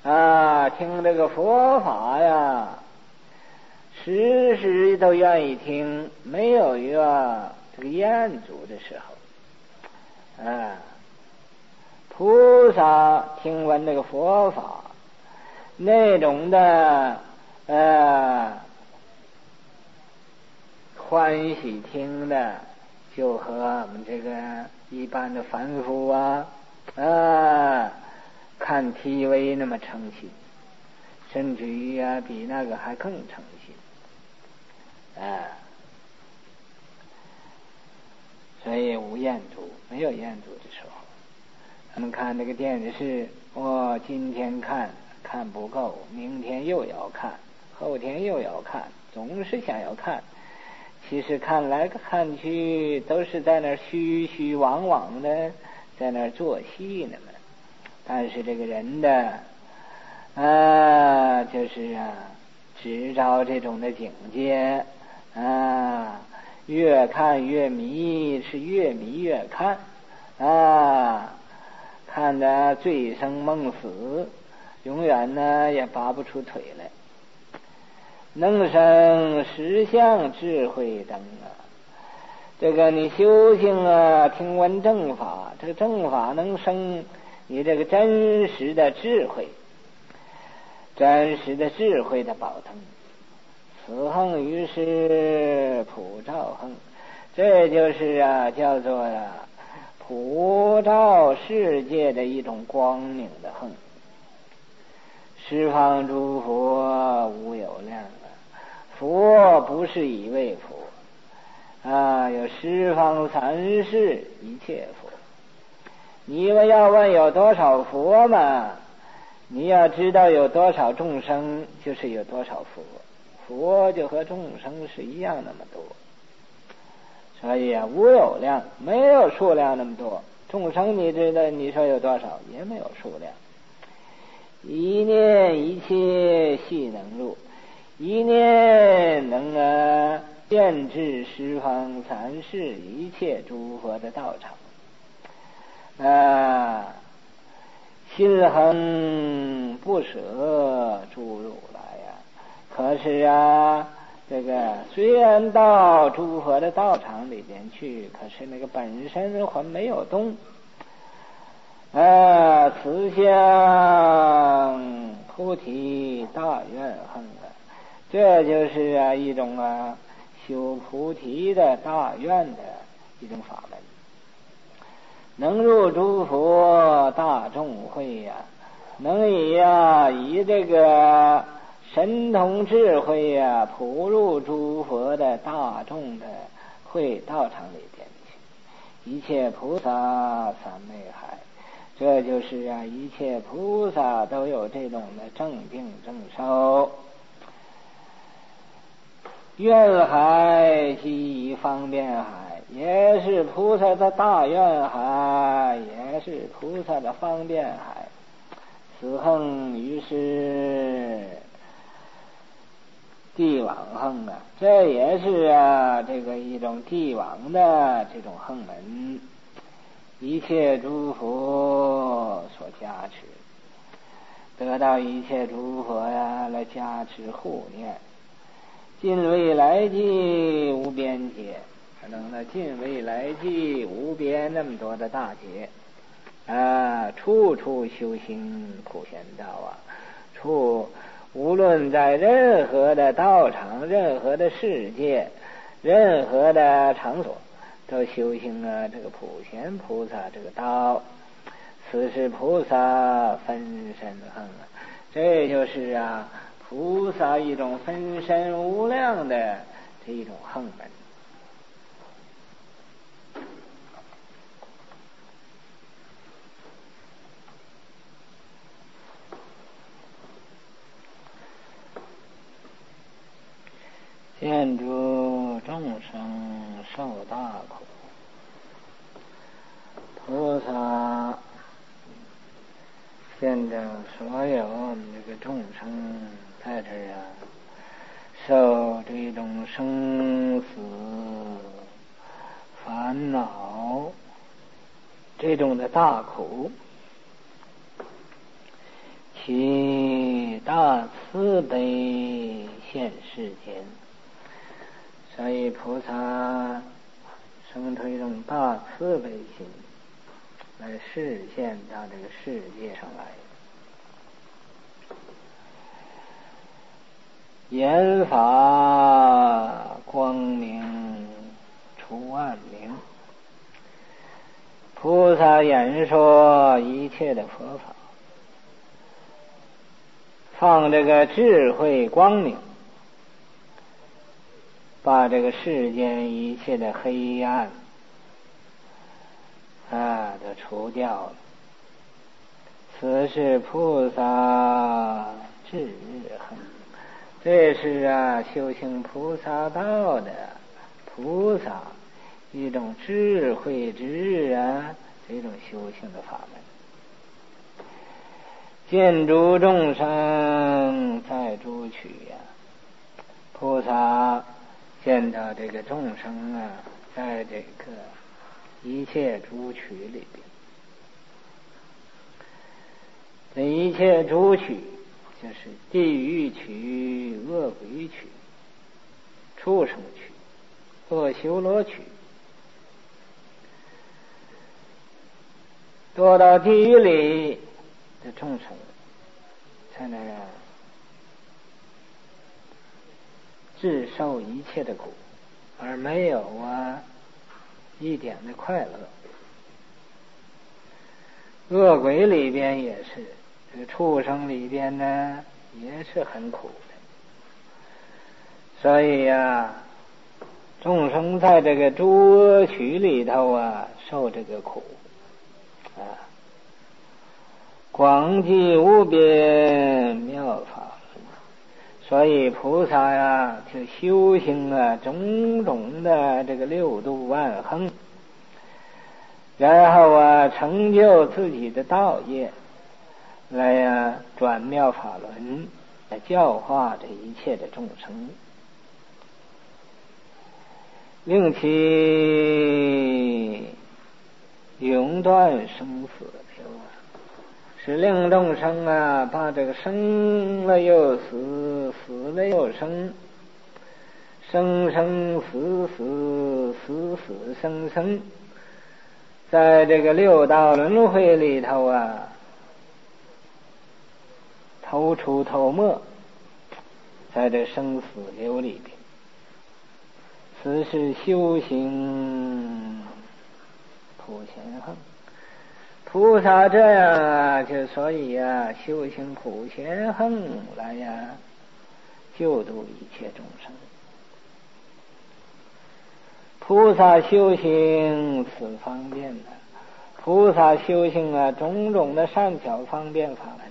听这个佛法呀，时时都愿意听，没有这个厌足的时候。菩萨听闻这个佛法，那种的欢喜听的，就和我们这个一般的凡夫看 TV 那么诚心，甚至于比那个还更诚心。所以无厌足，没有厌足的时候。咱们看这个电视，今天看不够，明天又要看，后天又要看，总是想要看。其实看来看去都是在那虚虚妄妄的，在那做戏呢嘛。但是这个人的就是执着这种的境界越看越迷，是越迷越看看得醉生梦死，永远呢也拔不出腿来。能生实相智慧灯这个你修行听闻正法，这个正法能生你这个真实的智慧，真实的智慧的宝灯。此恒于是普照恒，这就是叫做普照世界的一种光明的恒。十方诸佛无有量佛不是一位佛有十方三世一切佛。你们要问有多少佛嘛，你要知道有多少众生，就是有多少佛。佛就和众生是一样那么多，所以无有量，没有数量那么多。众生你知道，你说有多少，也没有数量。一念一切悉能入，一念能遍至十方三世一切诸佛的道场心恒不舍诸如来可是这个虽然到诸佛的道场里边去，可是那个本身还没有动慈相菩提大愿恒这就是一种修菩提的大愿的一种法门。能入诸佛大众会能以这个神通智慧普入诸佛的大众的会道场里边去。一切菩萨三昧海，这就是一切菩萨都有这种的正定正受。愿海即方便海，也是菩萨的大愿海，也是菩萨的方便海。此恒于是帝王恒这也是这个一种帝王的这种恒门，一切诸佛所加持，得到一切诸佛来加持护念。尽未来际无边劫，能尽未来际无边那么多的大劫处处修行普贤道无论在任何的道场，任何的世界，任何的场所，都修行这个普贤菩萨这个道。此是菩萨分身恒这就是菩萨一种分身无量的这一种恒门。见诸众生受大苦，菩萨见着所有我们这个众生在这受这种生死烦恼这种的大苦，其大慈悲现世间，所以菩萨生出一种大慈悲心来示现到这个世界上来。言法光明出万明，菩萨演说一切的佛法，放这个智慧光明，把这个世间一切的黑暗都除掉了。此是菩萨智恒，这是修行菩萨道的菩萨一种智慧之这种修行的法门。见诸众生在诸趣菩萨见到这个众生在这个一切诸趣里边，这一切诸趣就是地狱趣、恶鬼趣、畜生趣、恶修罗趣。堕到地狱里的众生在那自受一切的苦，而没有一点的快乐。恶鬼里边也是，这个畜生里边呢也是很苦的。所以众生在这个诸恶趣里头受这个苦广济无边妙法。所以菩萨就修行种种的这个六度万行，然后成就自己的道业，来转妙法轮，来教化这一切的众生，令其永断生死流，使令众生把这个生了又死，死了又生，生生死死，死死生生，在这个六道轮回里头头出头没，在这生死流里边。此是修行普贤行，菩萨这样就所以修行普贤行来救度一切众生。菩萨修行此方便菩萨修行种种的善巧方便法门，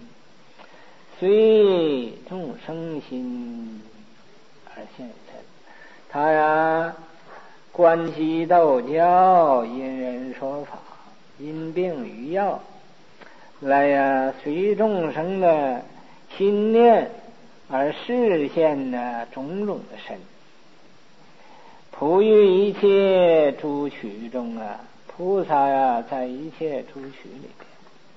随众生心而现身。他观其斗教，因人说法，因病与药，来随众生的心念而示现种种的身。普于一切诸趣中菩萨在一切诸趣里边，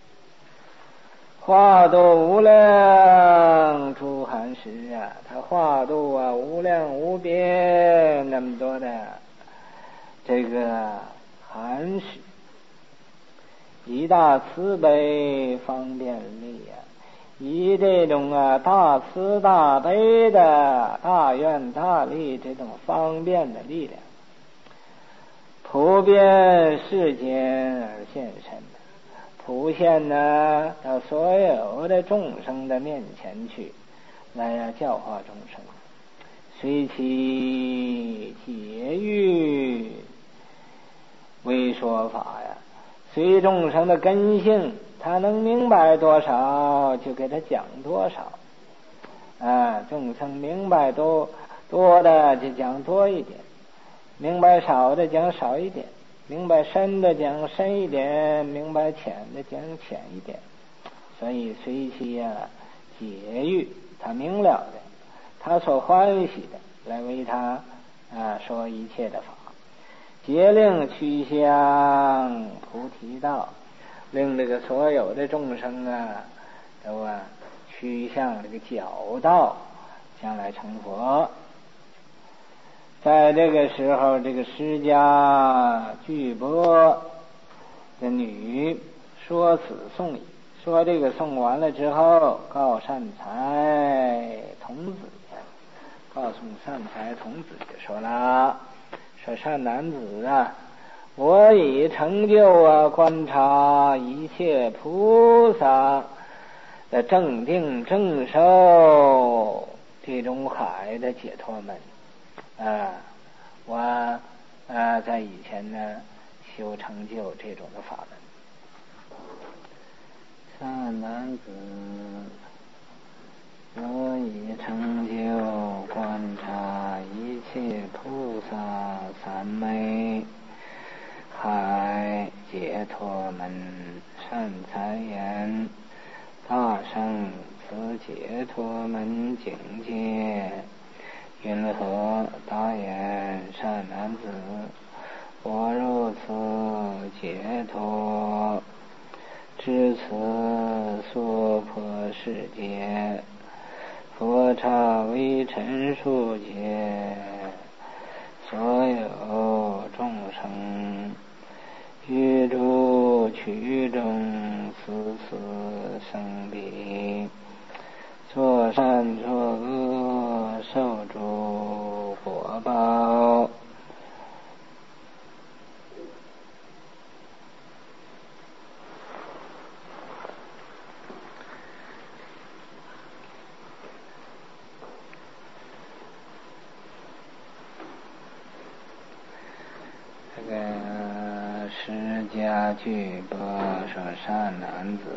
化度无量诸寒食他化度无量无边那么多的这个寒食，以大慈悲方便力以这种大慈大悲的大愿大力这种方便的力量，普遍世间而现身，普现到所有的众生的面前去，来教化众生，随其解欲为说法随众生的根性，他能明白多少就给他讲多少众生明白多的就讲多一点，明白少的讲少一点，明白深的讲深一点，明白浅的讲浅一点。所以随其解欲，他明了的，他所欢喜的，来为他说一切的法，节令趋向菩提道，令这个所有的众生都趋向这个教道，将来成佛。在这个时候，这个释迦巨波的女说此颂已，说这个颂完了之后，告善财童子，告诉善财童子就说了，说善男子啊，我已成就观察一切菩萨的正定正受地中海的解脱门。我在以前呢修成就这种的法门。善男子，我已成就观察一切菩萨三昧海解脱门。善财言，大圣此解脱门境界云何？答言，善男子，我如此解脱，至此娑婆世界，佛刹微尘数界，所有众生，于诸趣中此生彼，作善作恶，受诸果报。这个释迦巨波说，善男子，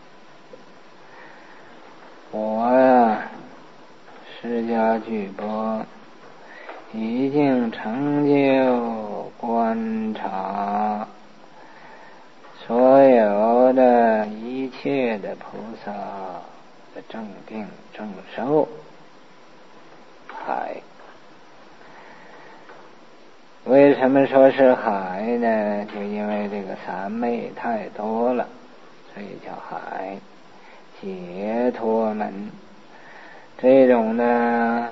我释迦巨波已经成就观察所有的一切的菩萨的正定正受海。为什么说是海呢？就因为这个三昧太多了，所以叫海。解脱门这种呢，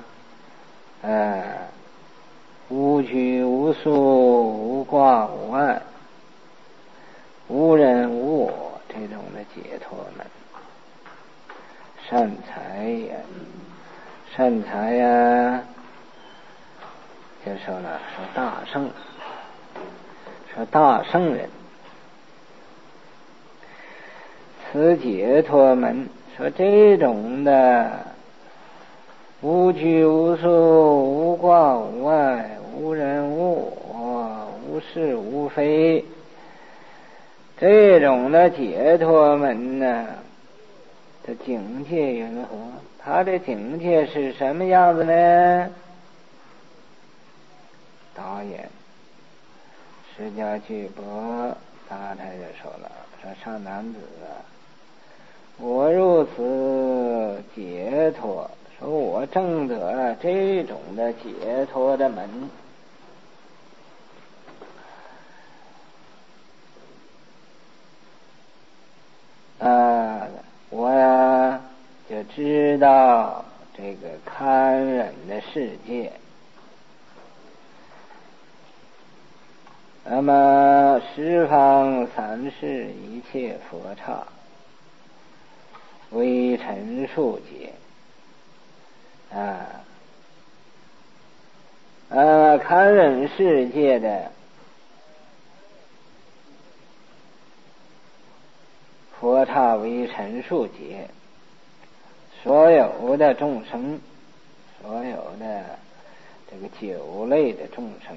无拘无束，无挂无碍，无人无我，这种的解脱门。善财也，善财呀，就说了，说大圣，说大圣人，此解脱门，说这种的无拘无束，无挂无碍，无人无我，无是无非，这种的解脱门呢的境界云何？他的境界是什么样子呢？答言，释迦巨波答他就说了，说善男子啊，我如此解脱，说我证得这种的解脱的门，我呀就知道这个堪忍的世界。那么十方三世一切佛刹，微尘数劫，堪忍世界的佛刹微尘数劫，所有的众生，所有的这个九类的众生，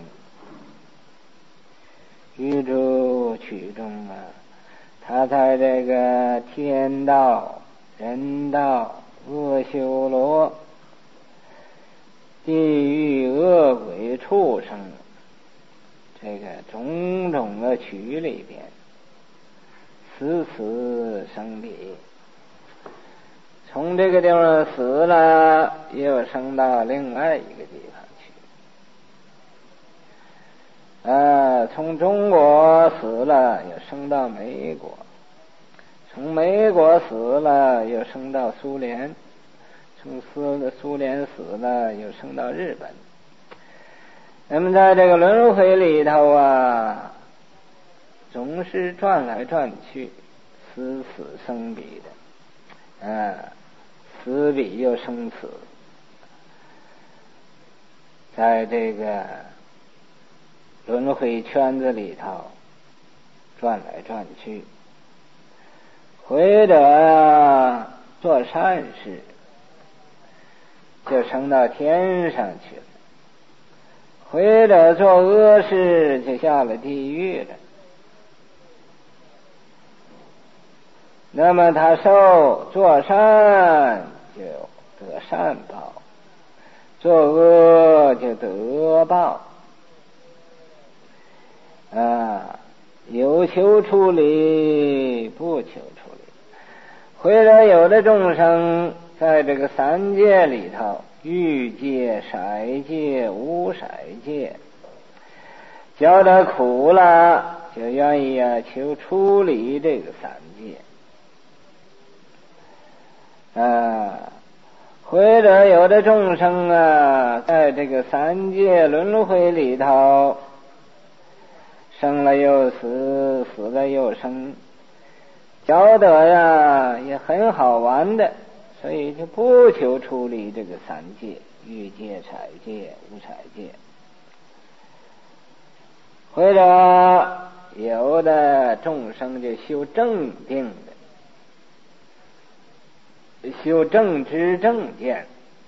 于诸趣中啊，他在这个天道、人道、阿修罗、地狱、恶鬼、畜生，这个种种的趣里边，死生彼，从这个地方死了，又升到另外一个地方去。从中国死了，又升到美国， 从美国死了又升到苏联，从苏联死了又升到日本。那么在这个轮回里头啊，总是转来转去，死死生彼的，死彼又生死，在这个轮回圈子里头转来转去。或者做善事就升到天上去了，或者做恶事就下了地狱了。那么他做善就得善报，做恶就得恶报。有求处理，不求处理。或者有的众生在这个三界里头，欲界、色界、无色界，觉得苦了，就愿意求处理这个三界。或者有的众生在这个三界轮回里头，生了又死，死了又生，觉得也很好玩的，所以就不求处理这个三界，欲界、色界、无色界。或者有的众生就修正定的，修正知正见。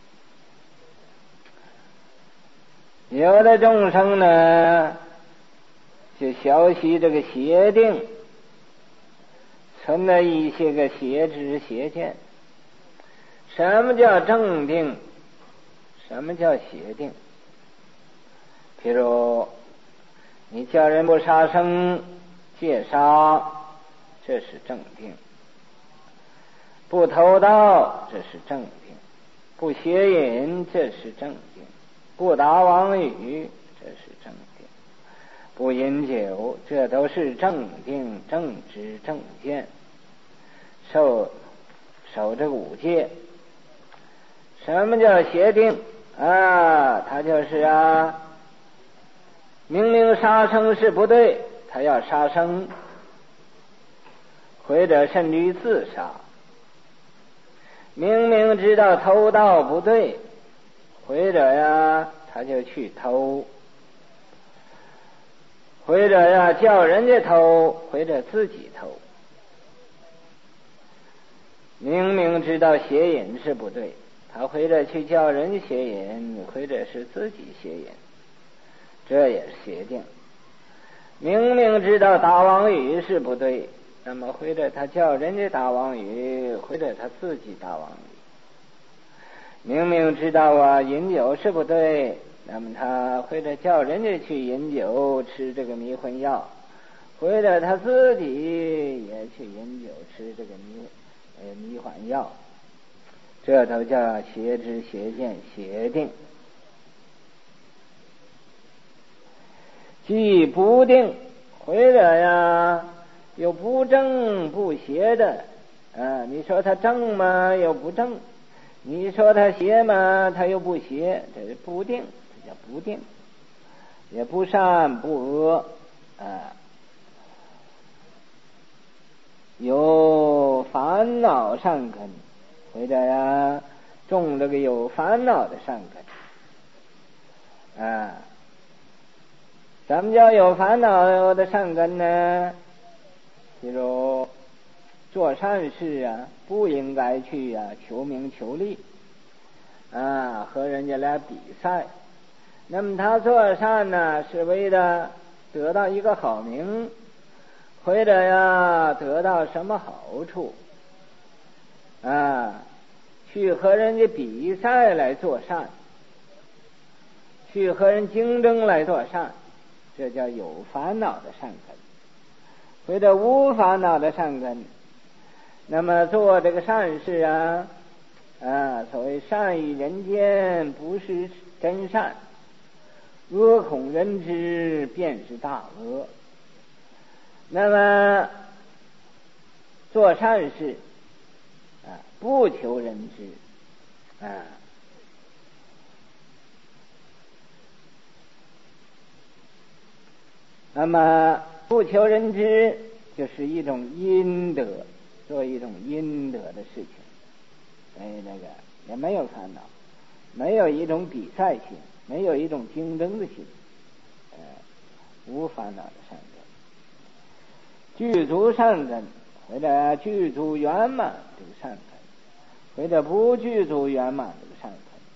有的众生呢就学习这个邪定，存了一些个邪知邪见。什么叫正定？什么叫邪定？譬如你叫人不杀生戒杀，这是正定；不偷盗，这是正定；不邪淫，这是正定；不打妄语，这是正定；不饮酒，这都是正定、正知、正见。守这个五戒。什么叫邪定？他就是明明杀生是不对，他要杀生，或者甚至于自杀。明明知道偷盗不对，或者他就去偷，或者叫人家偷，或者自己偷。明明知道邪淫是不对，他或者去叫人邪淫，或者是自己邪淫，这也是邪定。明明知道打妄语是不对，那么或者他叫人家打妄语，或者他自己打妄语。明明知道饮酒是不对，那么他或者叫人家去饮酒吃这个迷魂药，或者他自己也去饮酒吃这个迷幻药，这都叫邪知邪见邪定。既不定，或者有不正不邪的，你说他正吗？又不正；你说他邪吗？他又不邪，这是不定，这叫不定，也不善不恶，有烦恼善根，或者种这个有烦恼的善根。什么叫有烦恼的善根呢？比如做善事不应该去求名求利，和人家来比赛。那么他做善呢，是为了得到一个好名，或者得到什么好处，去和人家比赛来做善，去和人竞争来做善，这叫有烦恼的善根。或者无烦恼的善根，那么做这个善事所谓善于人间，不是真善；恶恐人知，便是大恶。那么做善事不求人知那么不求人知就是一种阴德，做一种阴德的事情。那个也没有烦恼，没有一种比赛心，没有一种竞争的心，无烦恼的善根，具足善根或者具足圆满这个善根，或者不具足圆满这个善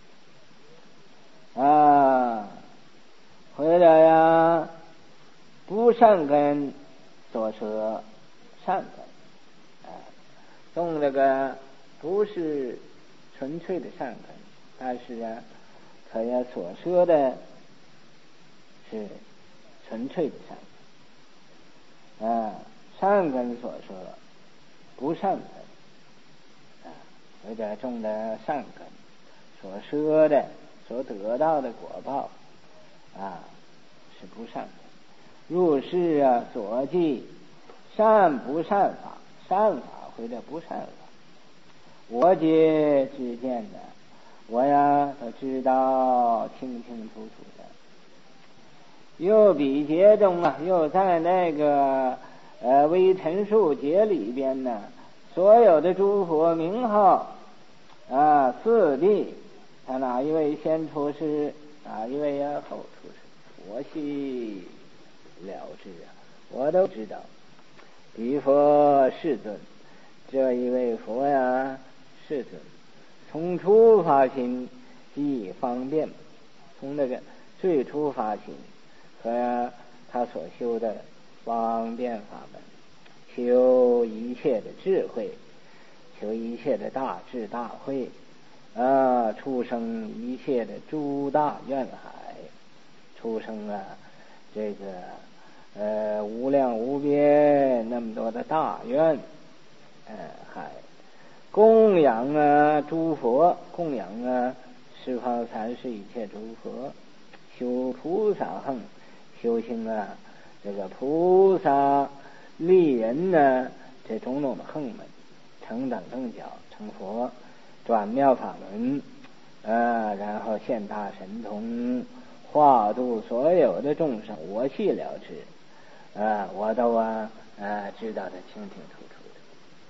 根或者呀不善根所舍善根种这个不是纯粹的善根，但是他也所说的是纯粹的善根善根所说不善根或者种的善根所说的所得到的果报是不善根。入世所记善不善法，善法或者不善法，我皆知见的，我都知道清清楚楚的。又比劫中又在那个微尘数劫里边呢，所有的诸佛名号四谛，他哪一位先出世，哪一位后出世，我悉了知我都知道。彼佛世尊，这一位佛世尊，从初发心即方便，从那个最初发心和他所修的方便法门，求一切的智慧，求一切的大智大慧出生一切的诸大愿海，出生这个无量无边那么多的大愿海，供养诸佛，供养十方三世一切诸佛，修菩萨行，修行这个菩萨利人这种种的行门，成等正觉，成佛，转妙法门然后现大神通，化度所有的众生，我悉了知我都知道的清清楚楚的。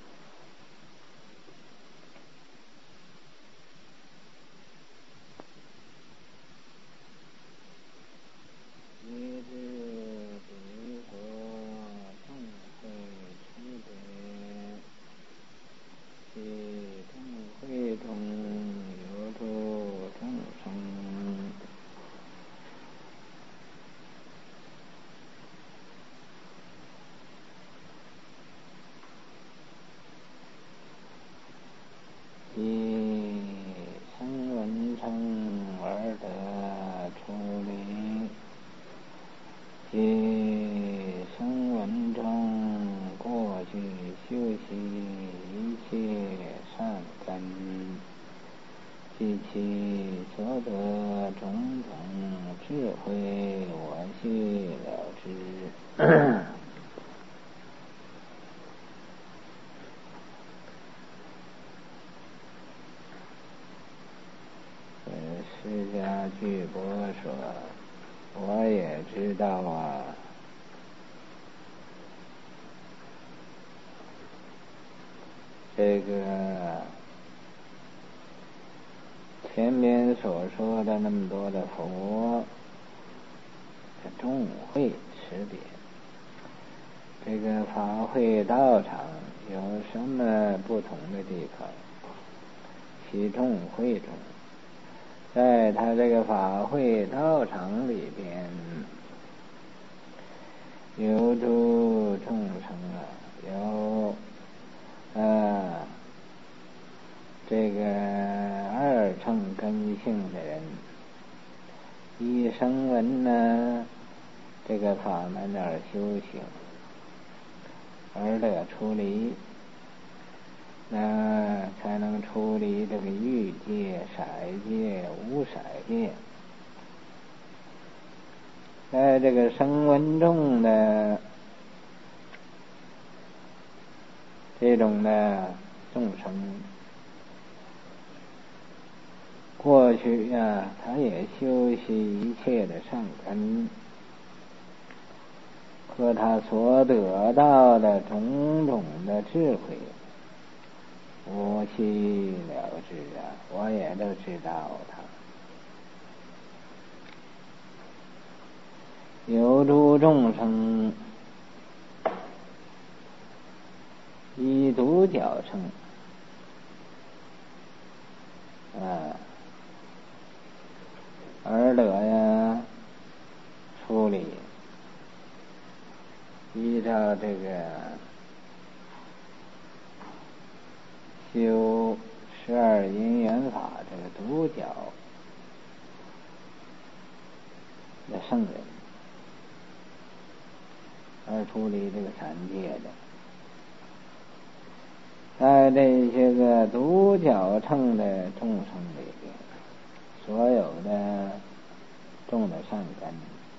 一知彼佛众会出别，其众会中有诸众生，其声闻乘而得出离，其声闻乘过去修习一切善根，及其所得种种智慧，我悉了知。释迦居波说，我也知道这个前面所说的那么多的佛的众会识别，这个法会道场有什么不同的地方？其众会中，在他这个法会道场里边，有诸众生有这个二乘根性的人，以声闻这个法门而修行，而得出离，才能出离这个欲界、色界、无色界。在这个声闻众的这种的众生，过去他也修习一切的善根，和他所得到的种种的智慧，我悉了知我也都知道他。有诸众生以独角乘，而得处理，依照这个修12因缘法这个独角的圣人，而处理这个三界的，在这些个独角乘的众生里边，所有的种的善根，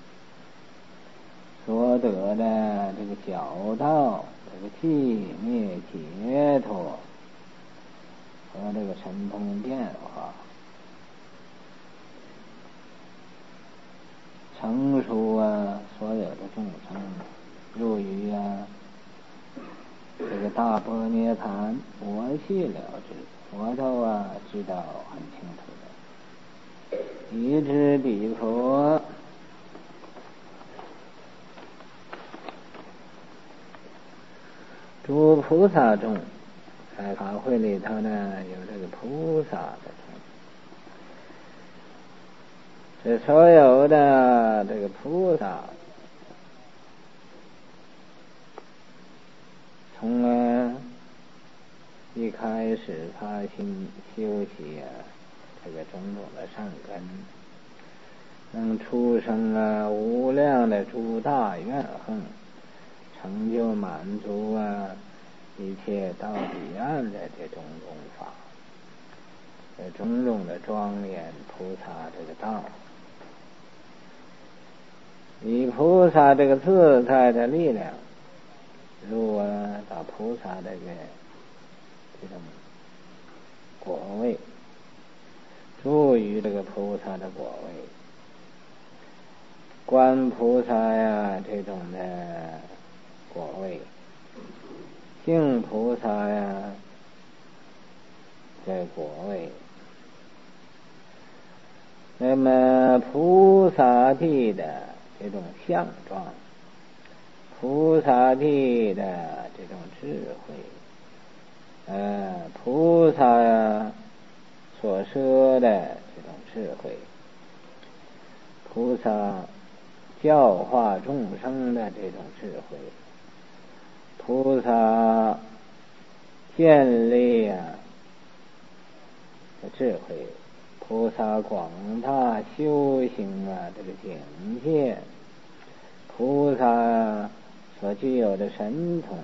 所得的这个角道，这个寂灭解脱和这个神通变化，成熟所有的众生入于这个大般涅盘，我悉了知，我都知道很清楚的。一知彼佛，诸菩萨众，在法会里头呢，有这个菩萨的众，这所有的这个菩萨，从一开始发心修习这个种种的善根，能出生无量的诸大愿行，成就满足一切到彼岸的这种种法，这种种的庄严菩萨这个道，以菩萨这个自在的力量入到菩萨这种果位，住于这个菩萨的果位，观菩萨这种的果位，敬菩萨这果位，那么菩萨地的这种相状，菩萨地的这种智慧，菩萨所摄的这种智慧，菩萨教化众生的这种智慧，菩萨建立的智慧，菩萨广大修行这个境界，菩萨所具有的神通，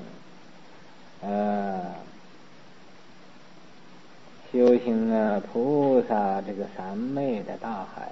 修行菩萨这个三昧的大海，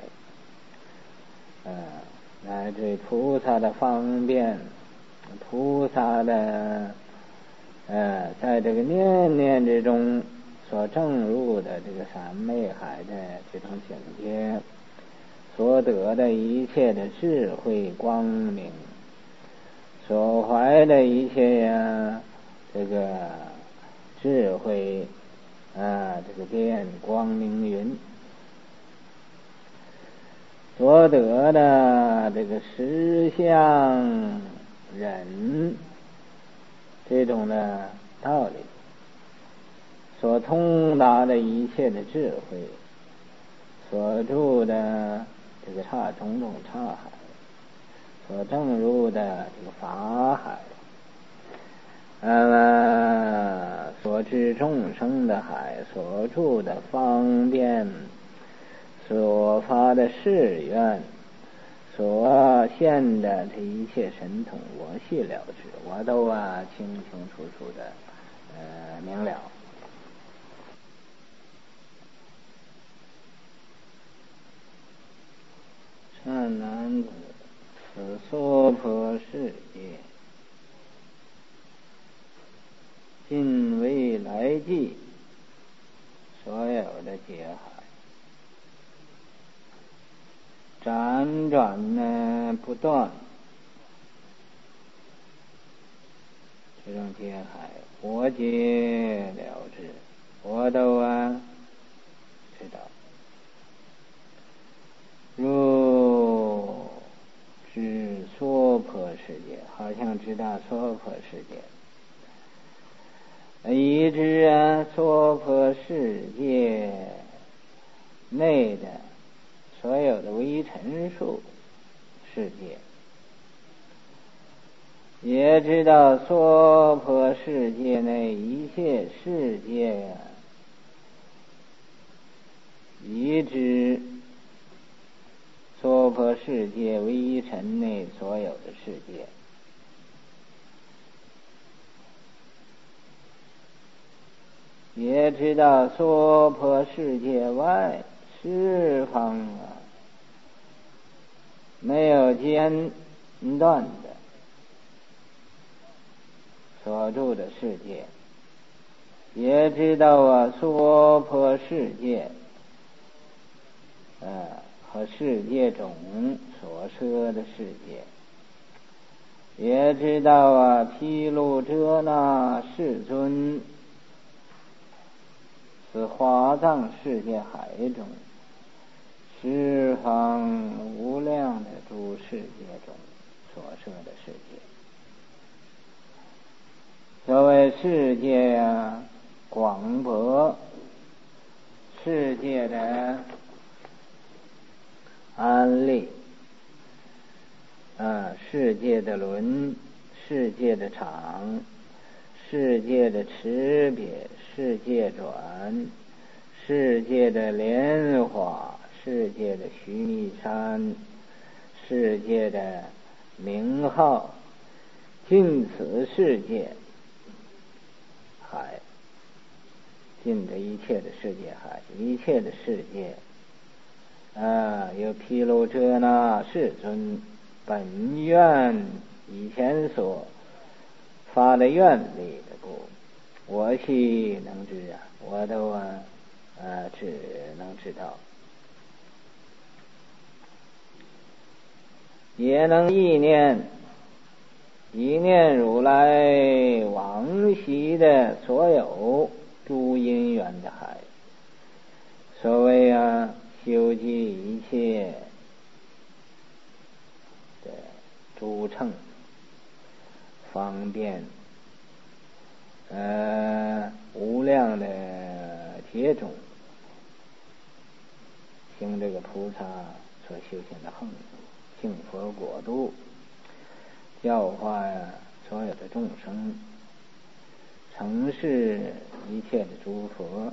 乃至菩萨的方便，菩萨的在这个念念之中所证入的这个三昧海的这种境界，所得的一切的智慧光明，所怀的一切这个智慧这个变光明云，所得的这个实相忍这种的道理，所通达的一切的智慧，所住的这个种种刹海，所证入的这个法海，所知众生的海，所住的方便，所发的誓愿，所现的这一切神通，我悉了知，我都清清楚楚的明了。善男子，此娑婆世界，尽际所有的界海，辗转呢不断，这种界海我皆了知，我都知道。如知娑婆世界，好像知道娑婆世界，已知娑婆世界内的所有的微尘数世界，也知道娑婆世界内一切世界已知娑婆世界微尘内所有的世界，也知道娑婆世界外十方没有间断的所住的世界，也知道娑婆世界和世界种所摄的世界，也知道毗卢遮那世尊是华藏世界海中十方无量的诸世界中所摄的世界。所谓世界广博，世界的安立，世界的轮，世界的场，世界的持别，世界转，世界的莲花，世界的须弥山，世界的名号，尽此世界海，尽的一切的世界海，一切的世界有毗卢遮那世尊本愿以前所发的愿力的故，我悉能知我都只能知道，也能意念如来往昔的所有诸因缘的海。所谓修集一切的诸乘，方便无量的劫种，行这个菩萨所修行的行，幸佛国度，教化所有的众生，承事一切的诸佛，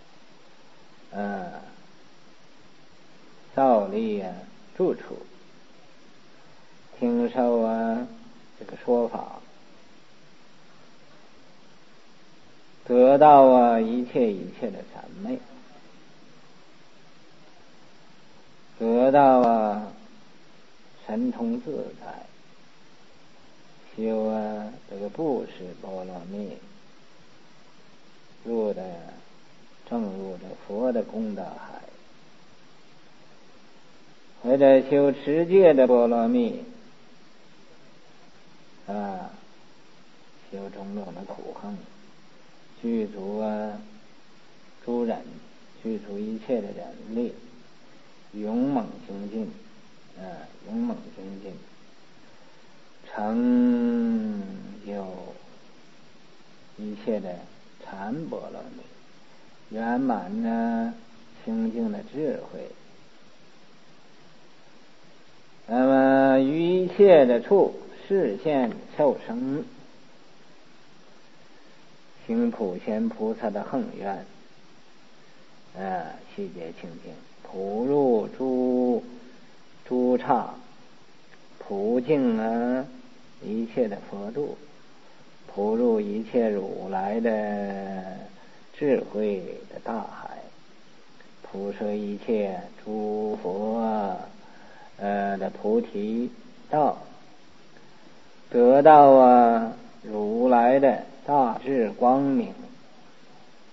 造立住处，听受这个说法，得到一切的谄媚，得到神通自在，修这个布施波罗蜜，正入这佛的功德海，或者修持戒的波罗蜜，修种种的苦行，具足诸忍，具足一切的忍力，勇猛精进，成就一切的禅波罗蜜，圆满清净的智慧。那么于一切的处示现受生，行普贤菩萨的恒愿，细节清净，普入诸刹，普净一切的佛度，普入一切如来的智慧的大海，普摄一切诸佛的菩提道，得到如来的大智光明，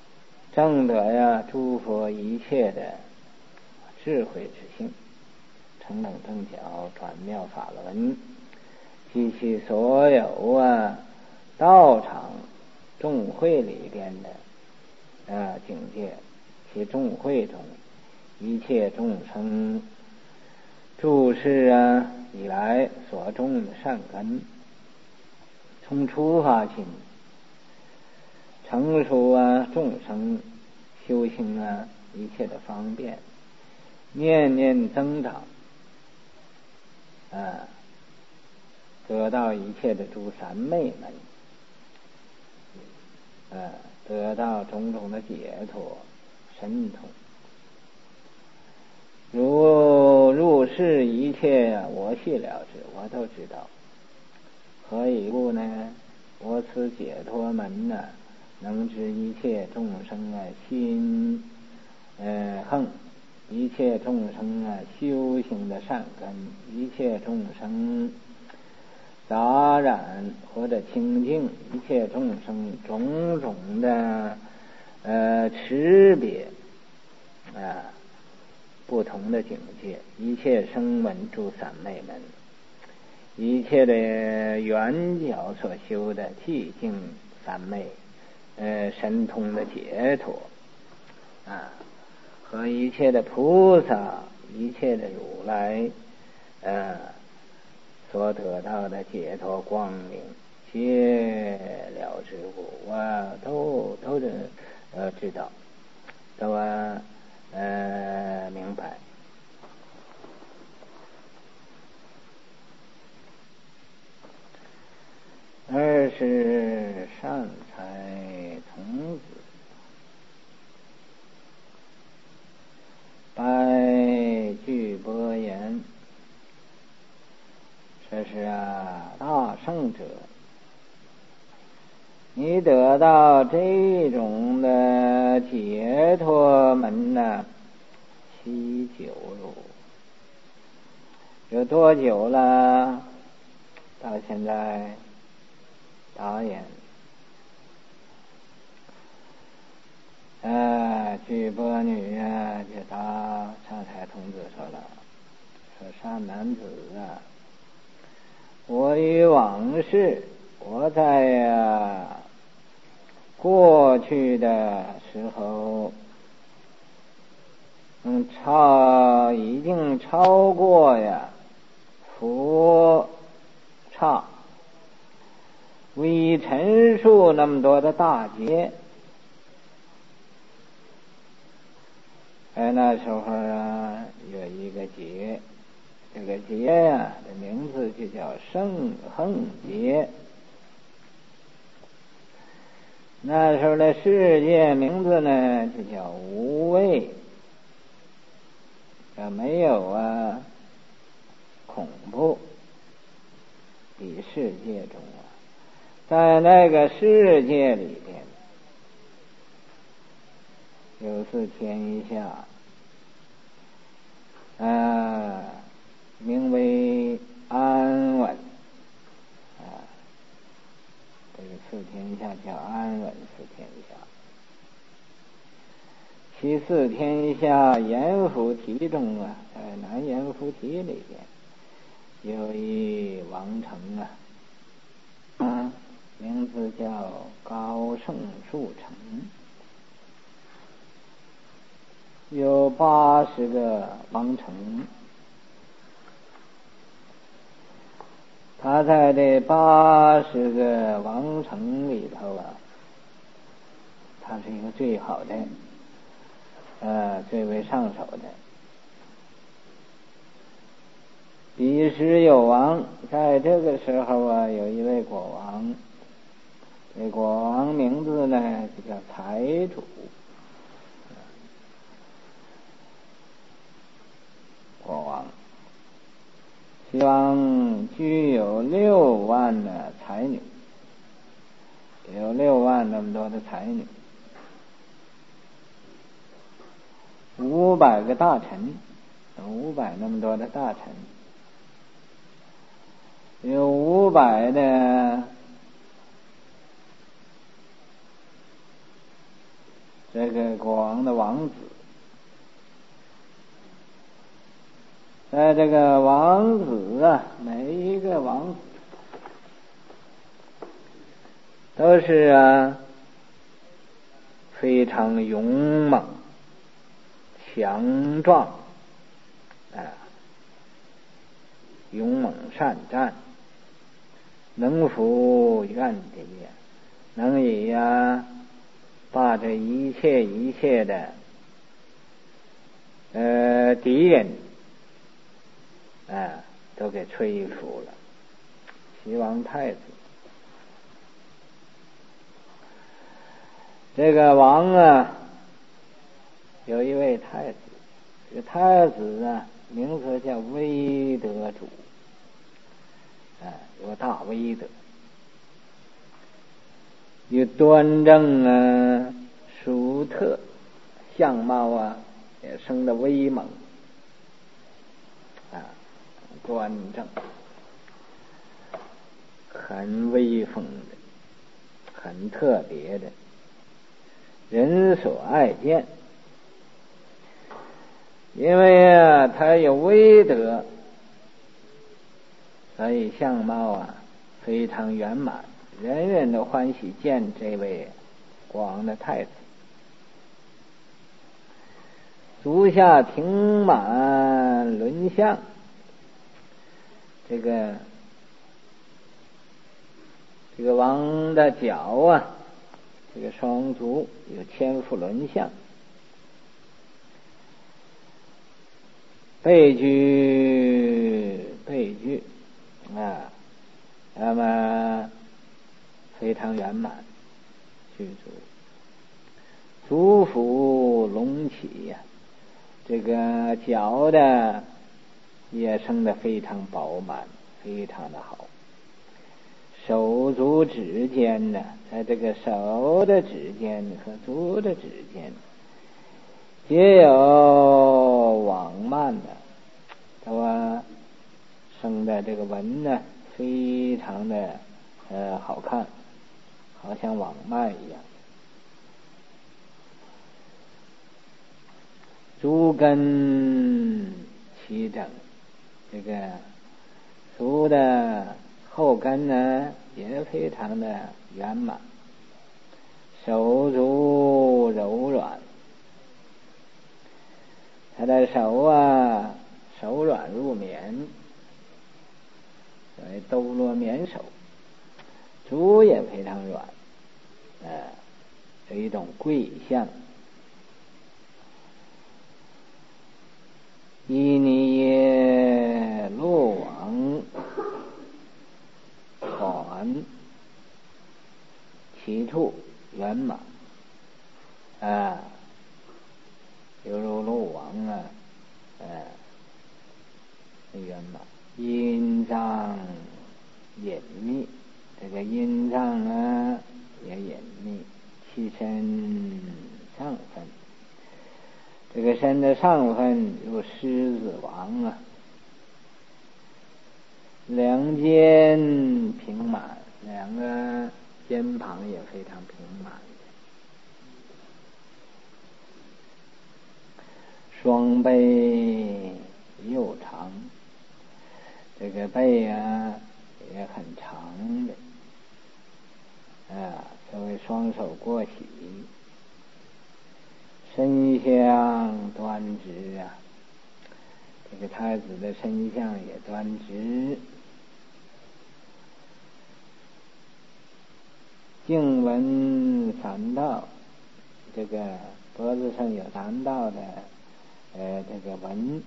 证得呀诸佛一切的智慧之性，成等正觉，转妙法轮，及其所有道场众会里边的境界，其众会中一切众生诸世以来所种的善根，从初发心成熟众生修行一切的方便，念念增长得到一切的诸三昧门，得到种种的解脱神通。如入世一切我悉了知，我都知道。何以故呢？我此解脱门能知一切众生心横，一切众生修行的善根，一切众生杂染或者清净，一切众生种种的识别不同的境界，一切声闻诸三昧门，一切的圆角所修的寂静三昧神通的解脱和一切的菩萨，一切的如来所得到的解脱光明，皆了知故，我都知道，都明白。二是善财童子，拜具波言，这是大圣者，你得到这种的解脱门许久了，有多久了？到现在导演具波女就答善财童子说了，说善男子我于往事，我在过去的时候已经超过佛刹为陈述那么多的大劫。那时候有一个劫，这个劫的名字就叫圣横劫。那时候的世界名字呢就叫无畏，没有恐怖。比世界中在那个世界里边，有天下名为安稳这个四天下叫安稳四天下。其四天下阎浮提中在南阎浮提里边有一王城名字叫高胜树城，有80个王城。他在这80个王城里头他是一个最好的最为上手的。彼时有王，在这个时候有一位国王，这国王名字呢就叫财主。国王希望具有6万的才女，有6万那么多的才女，500个大臣，500那么多的大臣，有500的这个国王的王子。这个王子啊，每一个王子都是非常勇猛、强壮，勇猛善战，能服怨敌，能以把这一切的敌人都给吹服了。齐王太子，这个王有一位太子，这个太子名字叫威德主，有大威德，有端正淑特，相貌也生得威猛，端正，很威风的，很特别的，人所爱见。因为他有威德，所以相貌非常圆满，人人都欢喜见这位国王的太子。足下停满轮相，这个王的脚这个双足有千夫轮相，背具那么非常圆满具足，足腹隆起这个脚的也生得非常饱满，非常的好。手足指尖在这个手的指尖和足的指尖皆有网幔都生的这个纹非常的好看，好像网幔一样。足跟齐整，这个足的后跟也非常的圆满，手足柔软，他的手软如绵，所谓兜罗绵手，足也非常软，有一种贵相。伊尼耶洛王款，其处圆满，犹如鹿王圆满。阴脏隐秘，这个阴脏也隐秘，其身上分，这个身的上分有狮子王两肩平满，两个肩膀也非常平满，双背又长，这个背也很长的，所谓双手过膝，身相端直这个太子的身相也端直，颈纹三道，这个脖子上有3道的这个纹，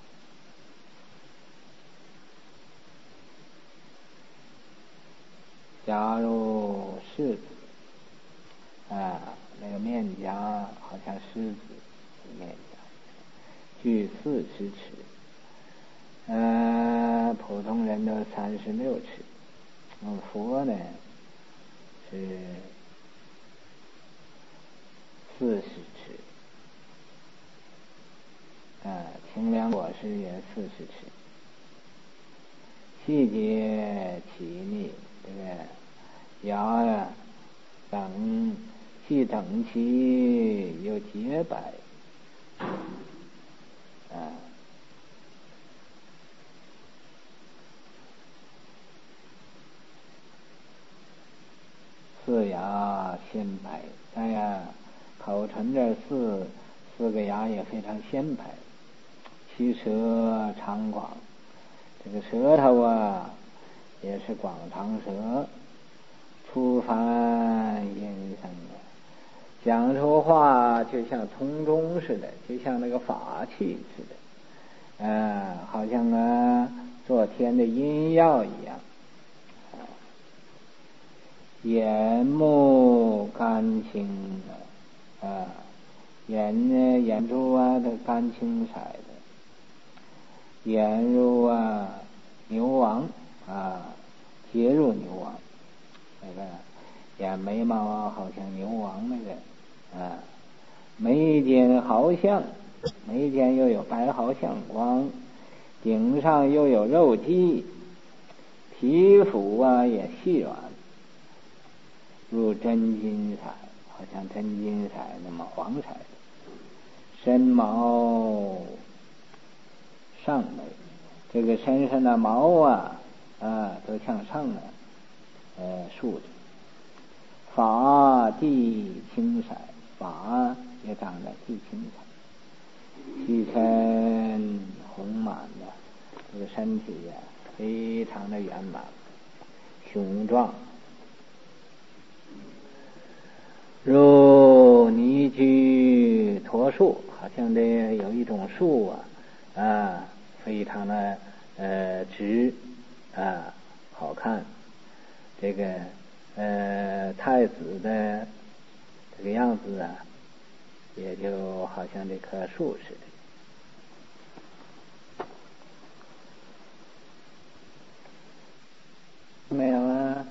加入狮子那个面颊好像狮子面颊，距40尺，普通人都36尺，佛是40尺，清凉果实也40尺，细节细腻，这个牙等既整齐又洁白啊。四牙鲜白，当然口唇这四个牙也非常鲜白，其舌长广，这个舌头啊也是广长舌，出凡音声啊，讲出话就像通中似的，就像那个法器似的，好像做天的阴药一样。眼目干青眼珠都干青色的，眼如牛王结入牛王，那个眼眉毛好像牛王那个眉间毫像，眉间又有白毫像光，顶上又有肉肌，皮肤也细软，如真金彩，好像真金彩那么黄彩的，身毛上眉，这个身上的毛都向上竖着，发地青彩，发也长得地青彩，须身红满的，这个身体非常的圆满雄壮，如泥居驼树，好像这有一种树非常的直好看，这个太子的这个样子也就好像这棵树似的。没有啊？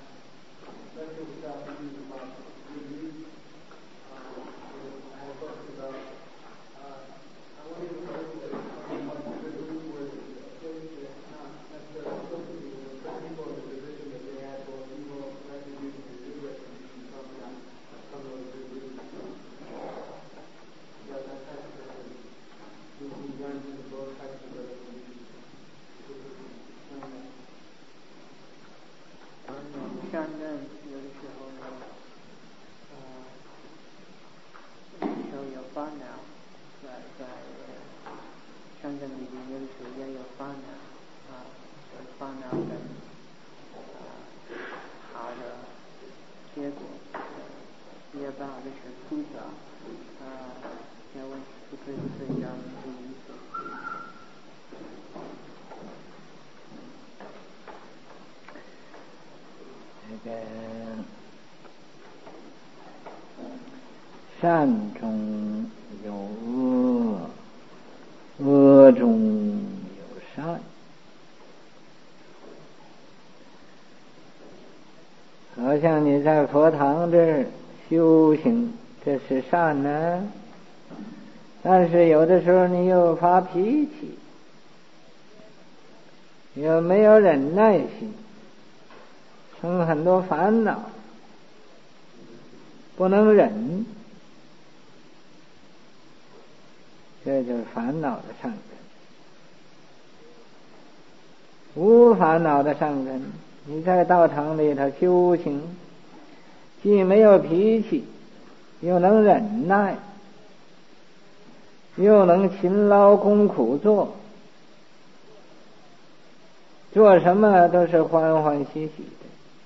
上任有的时候有烦恼，在上任里面有的时候也有烦恼烦恼跟好的结果也把这些复杂要问不可以这样的意思。 这个善中有恶，恶中有善，好像你在佛堂这儿修行，这是善呢，但是有的时候你又发脾气，又没有忍耐心，生很多烦恼，不能忍，这就是烦恼的善根。无烦恼的善根，你在道场里头修行，既没有脾气，又能忍耐，又能勤劳功苦做，做什么都是欢欢喜喜的，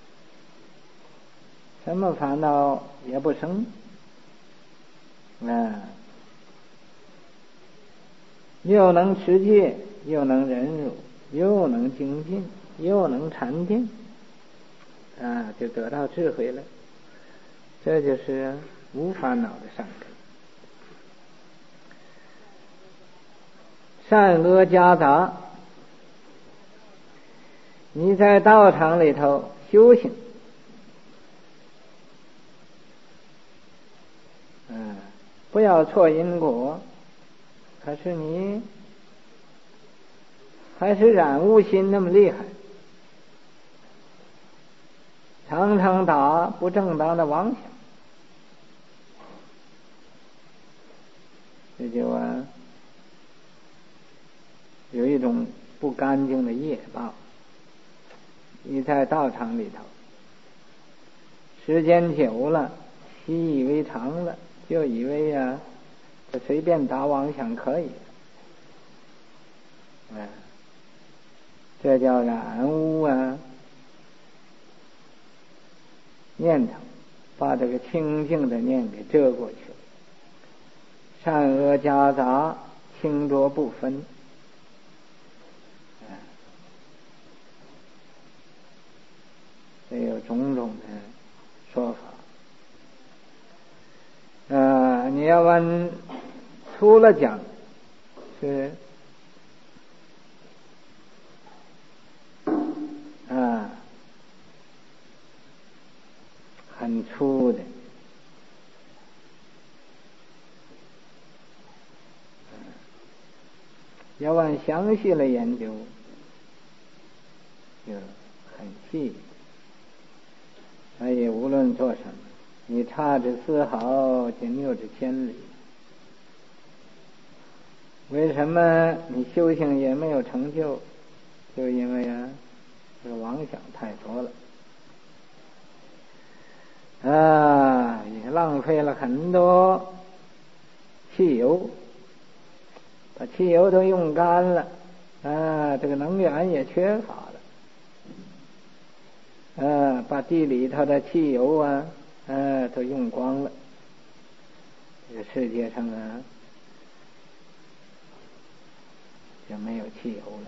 什么烦恼也不生又能持戒，又能忍辱，又能精进，又能禅定就得到智慧了。这就是无烦恼的善根。善恶夹杂，你在道场里头修行不要错因果，可是你还是染污心那么厉害，常常打不正当的妄想， 就有一种不干净的业报。你在道场里头，时间久了，习以为常了，就以为这随便打妄想可以。这叫染污念头，把这个清净的念给遮过去了，善恶夹杂，清浊不分。这有种种的说法。你要问粗了讲是很粗的。要往详细了研究，就很细。所以无论做什么，你差之丝毫，仅有之千里。为什么你修行也没有成就？就因为这个妄想太多了，也浪费了很多汽油，把汽油都用干了，这个能源也缺乏了，把地里头的汽油都用光了。这个世界上就没有汽油了。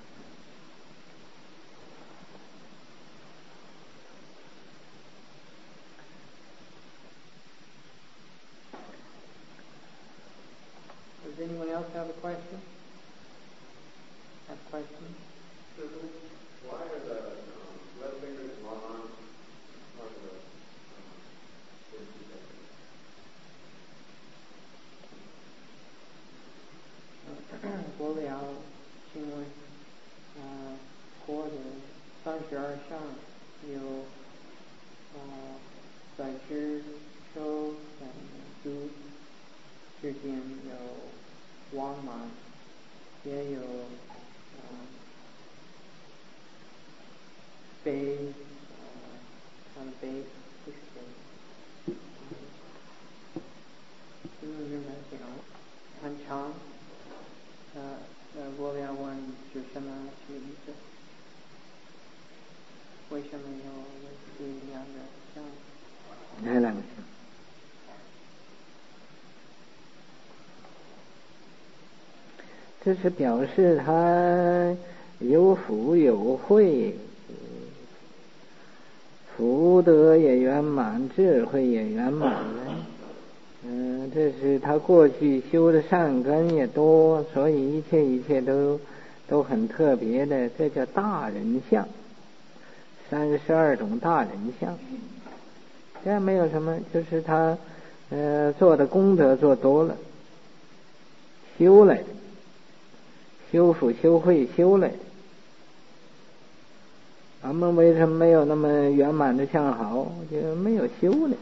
Does anyone else have a question? Have questions? Why are the left fingers and long arms part of the 国了新闻国的32项有在知受等度之间有往来，也有悲不是悲，很长。我要问是什么意思？为什么有这两个项？ 哪两个项？这是表示他有福有慧，福德也圆满，智慧也圆满了。这是他过去修的善根也多，所以一切都很特别的，这叫大人相，32种大人相。这没有什么，就是他做的功德做多了，修来的，修福修慧修来的。咱们为什么没有那么圆满的相好？就没有修来。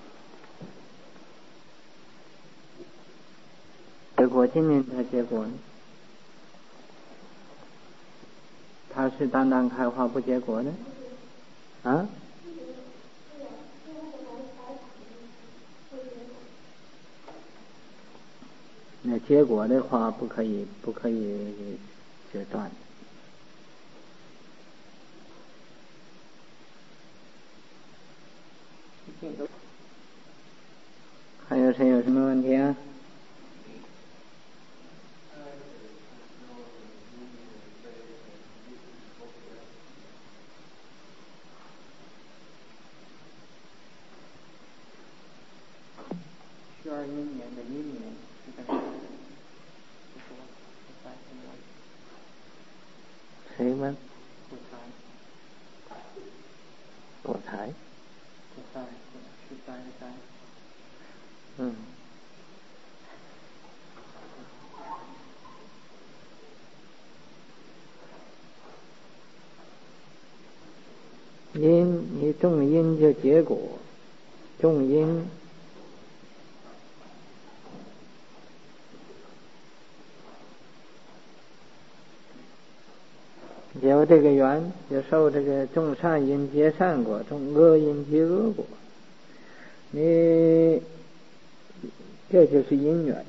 结果今年的结果呢？他是单单开花不结果呢？那结果的话不可以决断。还有谁有什么问题啊？ 12年的一年是怎么？ 谁问？ 我猜。 我猜。 是在。 因，你种因就结果，种因有这个缘，就受这个种善因结善果，种恶因结恶果。你这就是因缘。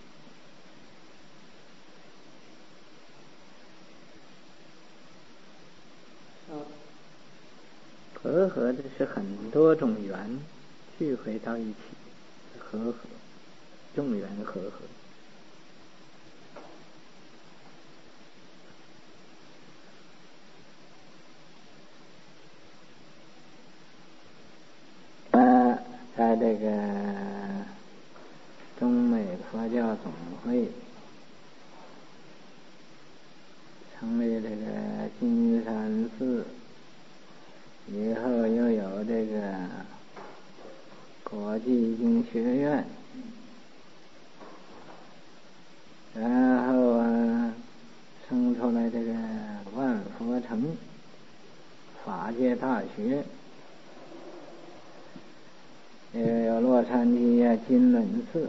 和合的是很多种缘聚会到一起，和合，众缘和合。在这个中美佛教总会成立这个金山寺以后，又有这个国际经学院，然后生出来这个万佛城法界大学，有洛杉矶金轮寺，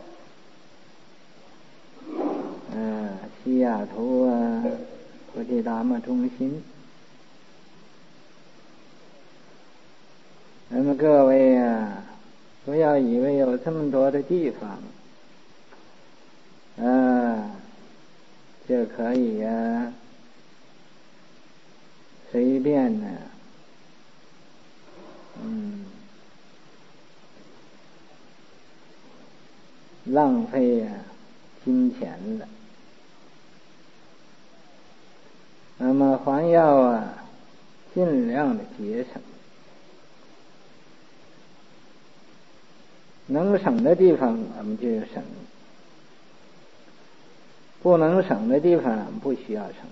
西雅图国际达摩中心。那么各位不要以为有这么多的地方就可以随便浪费金钱了。那么还要尽量的节省，能省的地方我们就省，不能省的地方我们不需要省。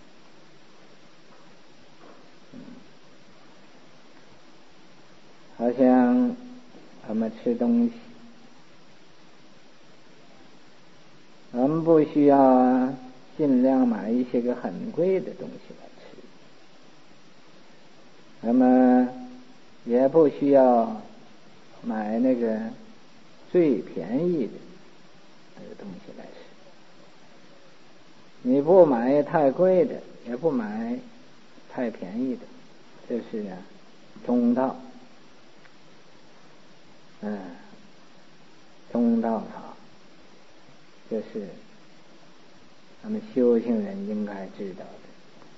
好像我们吃东西，我们不需要尽量买一些个很贵的东西来吃，那么也不需要买那个最便宜的那个东西来吃。你不买太贵的，也不买太便宜的，这是中道。中道法，这是咱们修行人应该知道的。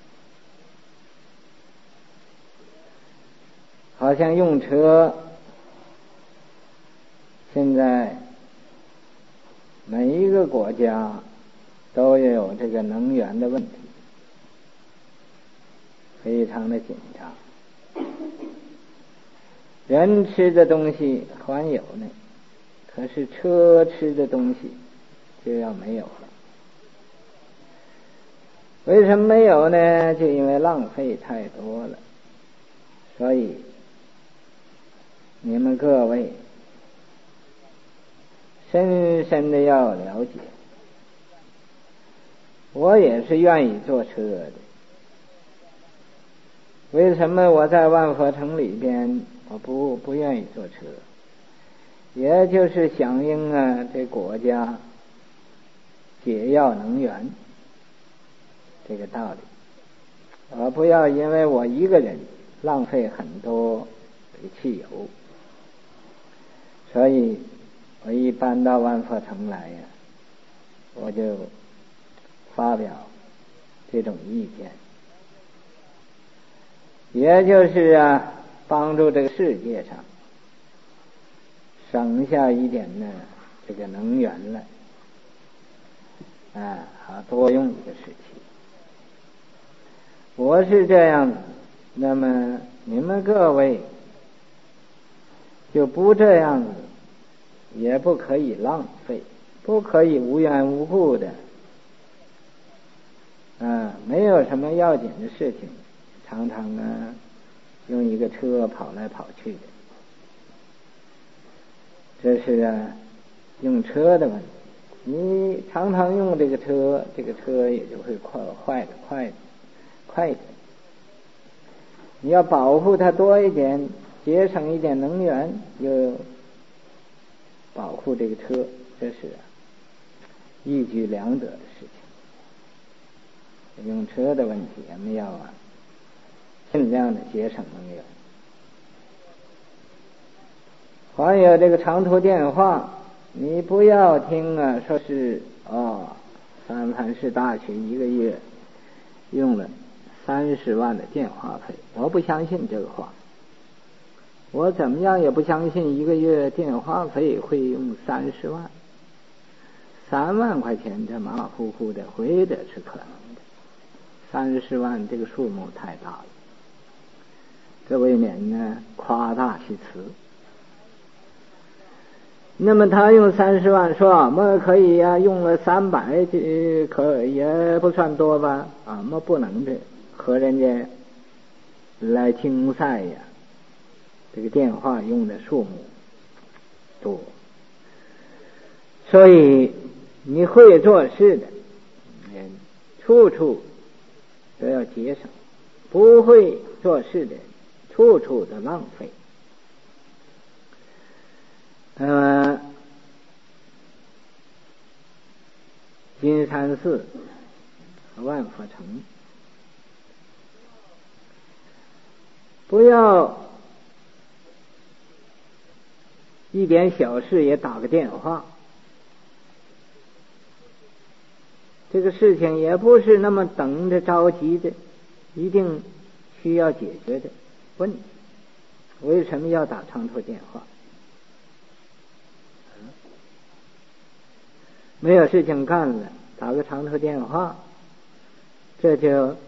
好像用车，现在每一个国家都有这个能源的问题，非常的紧张。人吃的东西还有呢，可是车吃的东西就要没有了。为什么没有呢？就因为浪费太多了。所以你们各位深深的要了解，我也是愿意坐车的。为什么我在万佛城里边我不愿意坐车？也就是响应这国家节约能源这个道理。我不要因为我一个人浪费很多这个汽油，所以我一搬到万佛城来我就发表这种意见，也就是帮助这个世界上省下一点这个能源来，好多用这个事情。我是这样子，那么你们各位就不这样子，也不可以浪费，不可以无缘无故的没有什么要紧的事情，常常用一个车跑来跑去的，这是用车的问题。你常常用这个车，这个车也就会坏的快一点。你要保护它多一点，节省一点能源，又保护这个车，这是一举两得的事情。 用车的问题也没有啊，尽量的节省能源。还有这个长途电话，你不要听啊，说是三藩市大学一个月用了30万的电话费，我不相信这个话。我怎么样也不相信一个月电话费会用30万，3万块钱这马马虎虎的回的是可能的，30万这个数目太大了，这未免呢夸大其词。那么他用30万说俺们可以呀，用了300可也不算多吧？俺们不能的和人家来竞赛呀，这个电话用的数目多，所以你会做事的处处都要节省，不会做事的处处的浪费。金山寺和万佛城，不要一点小事也打个电话，这个事情也不是那么等着着急的，一定需要解决的问题。为什么要打长途电话？没有事情干了，打个长途电话，这就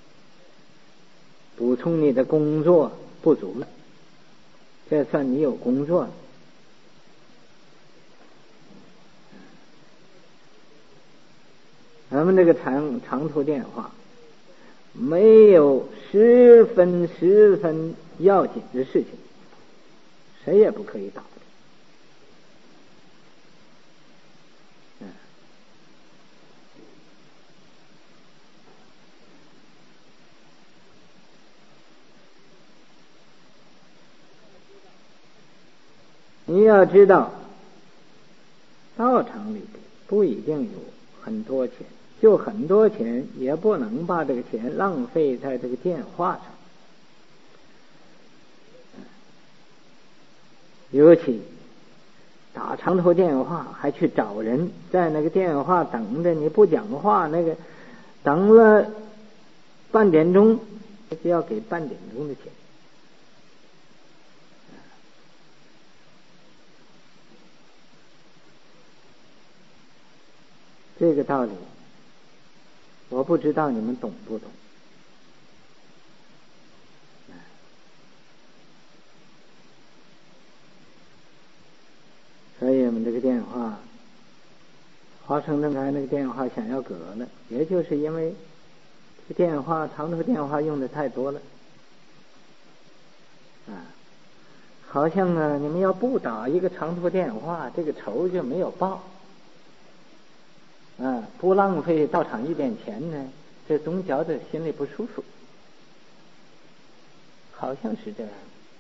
补充你的工作不足了，这算你有工作了。咱们这个长途电话没有十分要紧的事情，谁也不可以打。你要知道，道场里不一定有很多钱，就很多钱也不能把这个钱浪费在这个电话上。尤其打长途电话还去找人，在那个电话等着你不讲话，那个等了半点钟就要给半点钟的钱。这个道理我不知道你们懂不懂。所以我们这个电话，华盛顿台那个电话想要革了，也就是因为这电话长途电话用的太多了好像你们要不打一个长途电话，这个仇就没有报不浪费道场一点钱呢，这总觉得心里不舒服，好像是这样。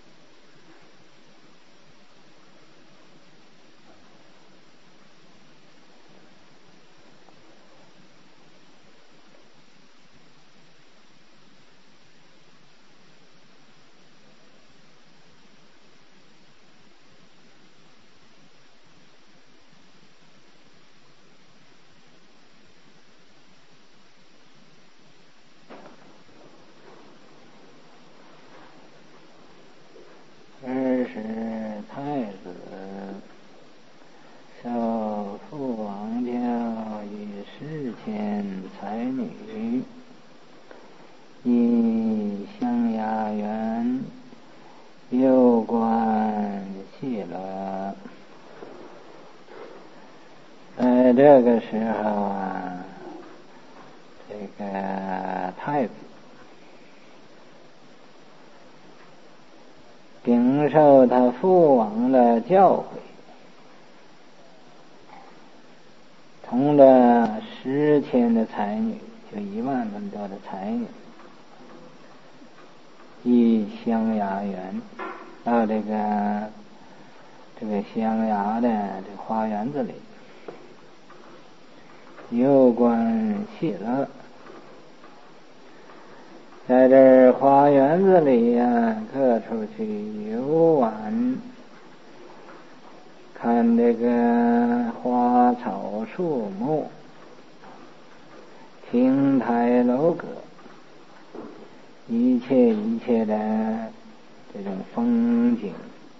这个时候这个太子禀受他父王的教诲，同了10,000的才女，就1万分多的才女，以香崖园到这个香崖的这个花园子里，游观喜乐， 在这花园子里呀，各处去游玩，看这个花草树木，亭台楼阁，一切的这种风景，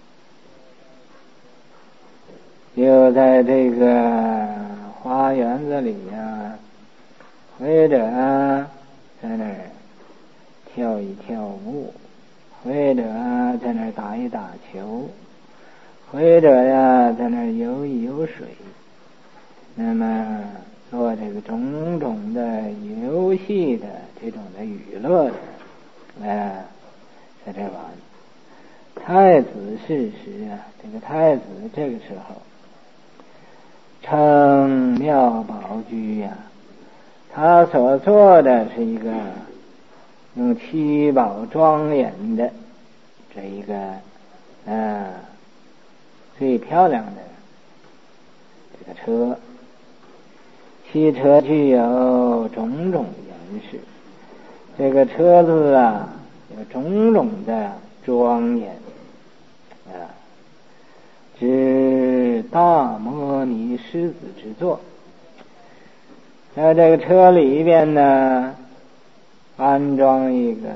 就在这个花园子里呀，或者在那儿跳一跳舞，或者在那儿打一打球，或者呀在那儿游一游水，那么做这个种种的游戏的这种的娱乐的，在这玩。太子是时啊，这个太子这个时候称妙宝居呀，他所做的是一个用七宝庄严的这一个最漂亮的这个车，汽车具有种种颜饰，这个车子啊有种种的庄严之大摩尼狮子之作。在这个车里边呢，安装一个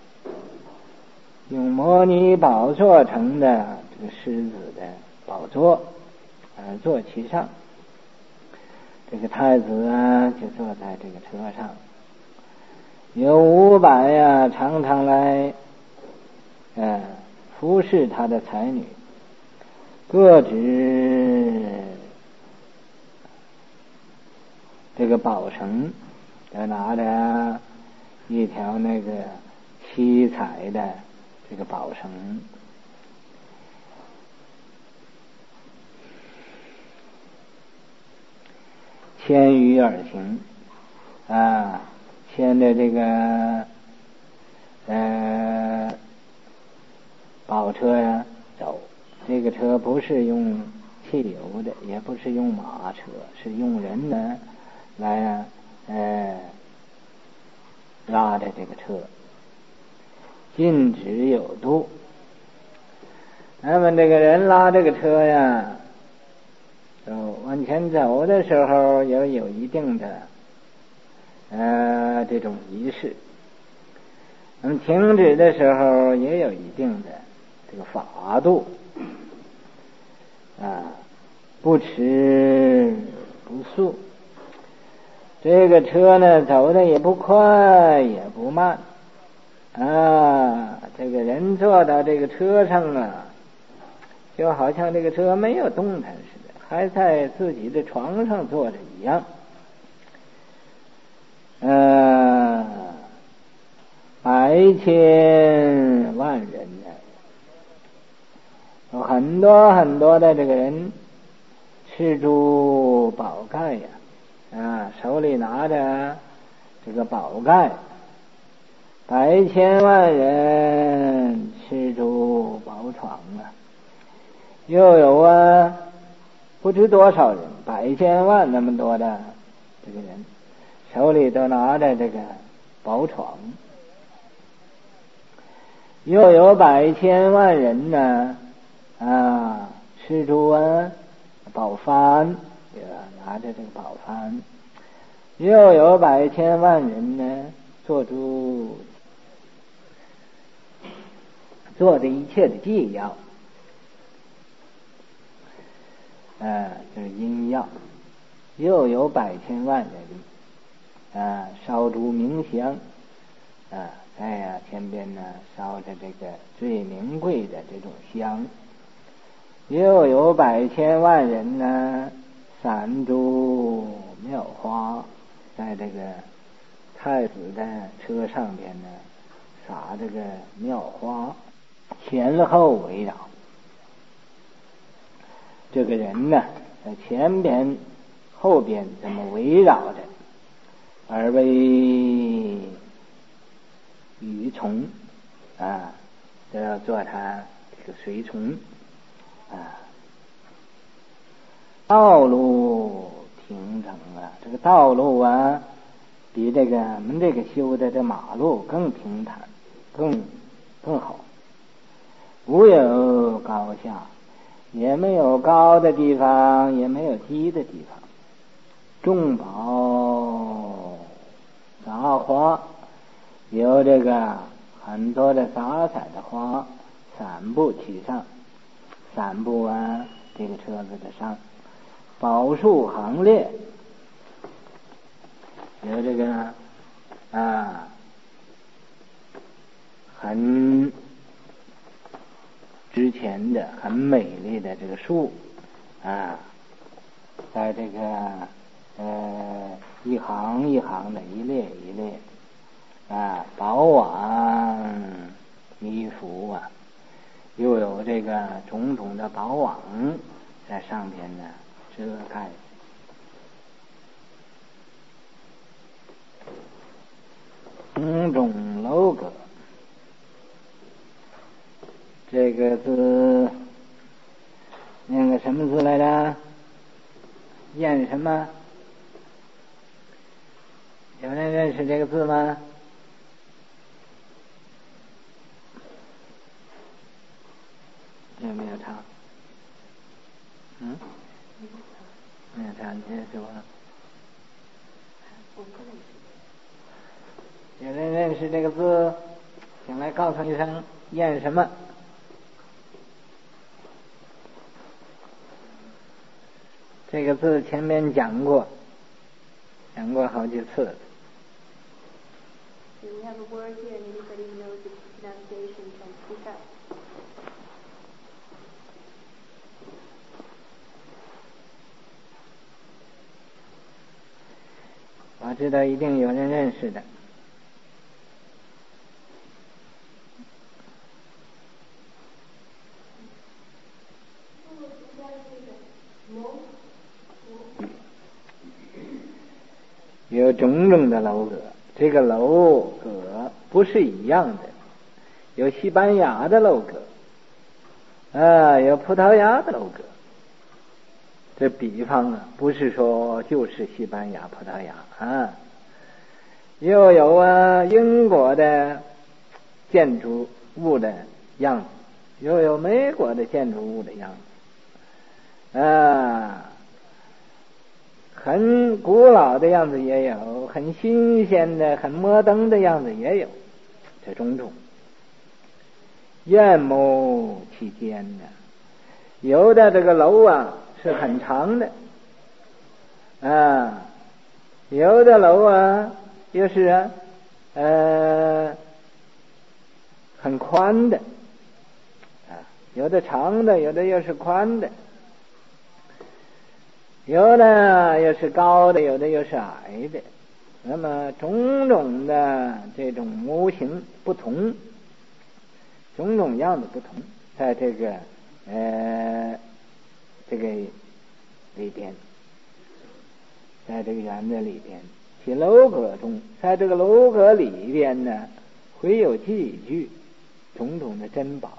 用摩尼宝做成的这个狮子的宝座，坐其上。这个太子啊，就坐在这个车上，有500呀，常常来服侍他的才女，各执这个宝绳，就拿着一条那个七彩的这个宝绳，牵鱼而行牵着这个宝车呀走。这个车不是用汽油的，也不是用马车，是用人呢来拉着这个车，禁止有度。那么这个人拉这个车呀，往前走的时候也有一定的这种仪式，那么停止的时候也有一定的这个法度不迟不速。这个车呢走的也不快也不慢这个人坐到这个车上啊，就好像这个车没有动弹似的，还在自己的床上坐着一样。100千万人呢，有很多很多的这个人持珠宝盖呀，手里拿着这个宝盖，100千万人持珠宝床又有不知多少人，100千万那么多的这个人手里都拿着这个宝床，又有100千万人呢吃住宝幡，拿着这个宝幡，又有100千万人呢做的一切的祭药，就是阴药，又有100千万人烧烛冥香在前边呢烧着这个最名贵的这种香，又有100千万人呢散诸妙花，在这个太子的车上边呢撒这个妙花，前后围绕。这个人呢在前边后边这么围绕着，而为与从都要做他这个随从道路平整这个道路比这个我们这个修的这马路更平坦，更好，无有高下，也没有高的地方，也没有低的地方，众宝杂花，有这个很多的杂彩的花散布其上，散布啊这个车子的上，宝树行列，有这个很值钱的很美丽的这个树在这个一行一行的一列一列宝网衣服又有这个种种的宝网在上边呢遮盖。种种楼阁，这个字念个什么字来着？验什么？有人认识这个字吗？有没有唱？没有唱，你先说。有人认识这个字，请来告诉一声，验什么？这个字前面讲过好几次。 So we have a word here, and anybody who knows its pronunciation can speak up. 我知道一定有人认识的。有种种的楼阁，这个楼阁不是一样的，有西班牙的楼阁有葡萄牙的楼阁。这比方不是说就是西班牙葡萄牙又有英国的建筑物的样子，又有美国的建筑物的样子很古老的样子也有，很新鲜的很摩登的样子也有，这种种艳目其间有的这个楼是很长的有的楼又是很宽的有的长的，有的又是宽的，有的又是高的，有的又是矮的。那么种种的这种模型不同，种种样子不同，在这个里边，在这个园子里边，其楼阁中，在这个楼阁里边呢，会有寄居种种的珍宝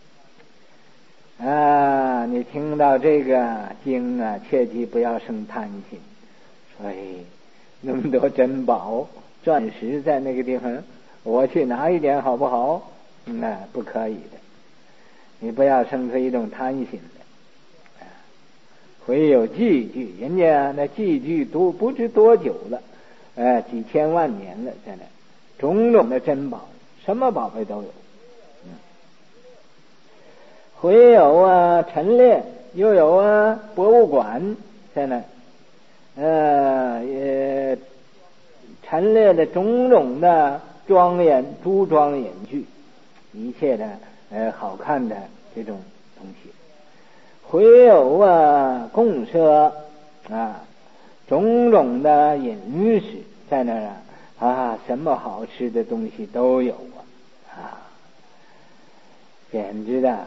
你听到这个经切记不要生贪心，所以那么多珍宝钻石在那个地方，我去拿一点好不好？不可以的，你不要生出一种贪心来会有寄居，人家那寄居都不知多久了几千万年了，在那种种的珍宝，什么宝贝都有会有陈列，又有博物馆在那陈列的种种的庄严诸庄严具，一切的好看的这种东西，会有供舍种种的饮食在那什么好吃的东西都有简直的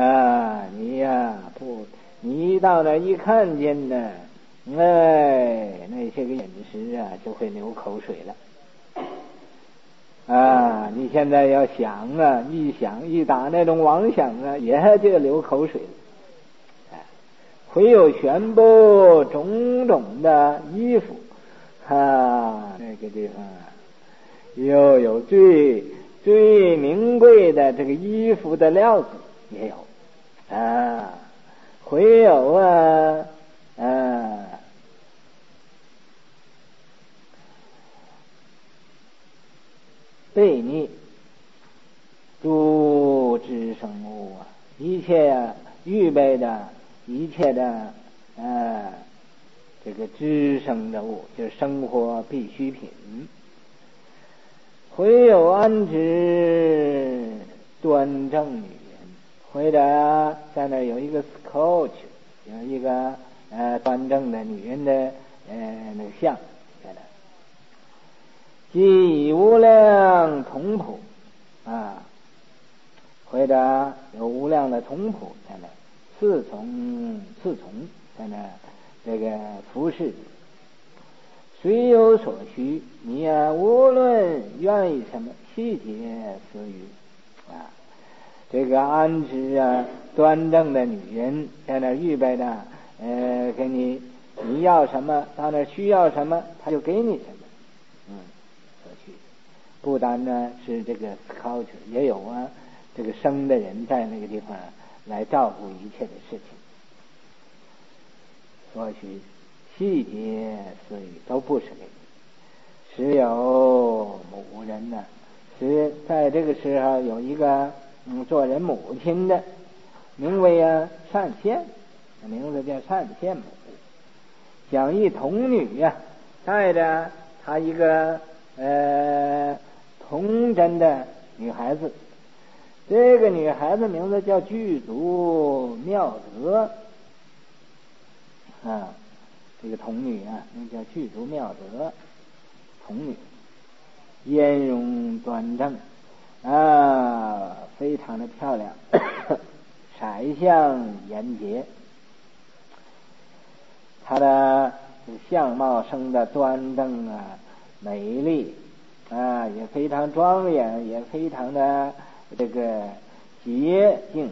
你到那一看见呢那些个饮食就会流口水了你现在要想一打那种妄想也就流口水了会有全部种种的衣服， 那个地方又有最名贵的这个衣服的料子也有会有悖逆诸知生物一切预备的一切的这个知生的物，就是生活必需品。会有安置端正女人，或者在那有一个 sculpture， 有一个端正的女人的那个像在那，即以无量童仆或者有无量的童仆在那，侍从在那这个服侍，虽有所需，你无论愿意什么细节私语这个安置端正的女人在那预备的给你要什么，到那需要什么他就给你什么所需。不单呢是这个 sculpture， 也有这个生的人在那个地方来照顾一切的事情，所需细节私语都不是给你。只有母人呢，是在这个时候有一个做人母亲的，名为善现，名字叫善现母，讲一童女带着她一个童真的女孩子，这个女孩子名字叫具足妙德这个童女那叫具足妙德童女，颜容端正非常的漂亮色相严洁，她的相貌生的端正美丽也非常庄严，也非常的这个洁净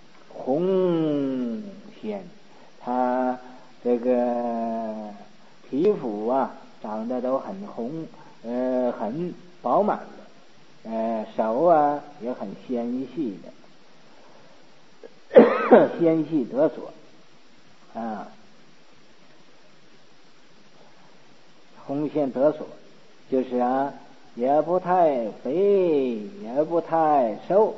红鲜，她这个皮肤长得都很红很饱满的手也很纤细的纤细得所红线得所，就是也不太肥也不太瘦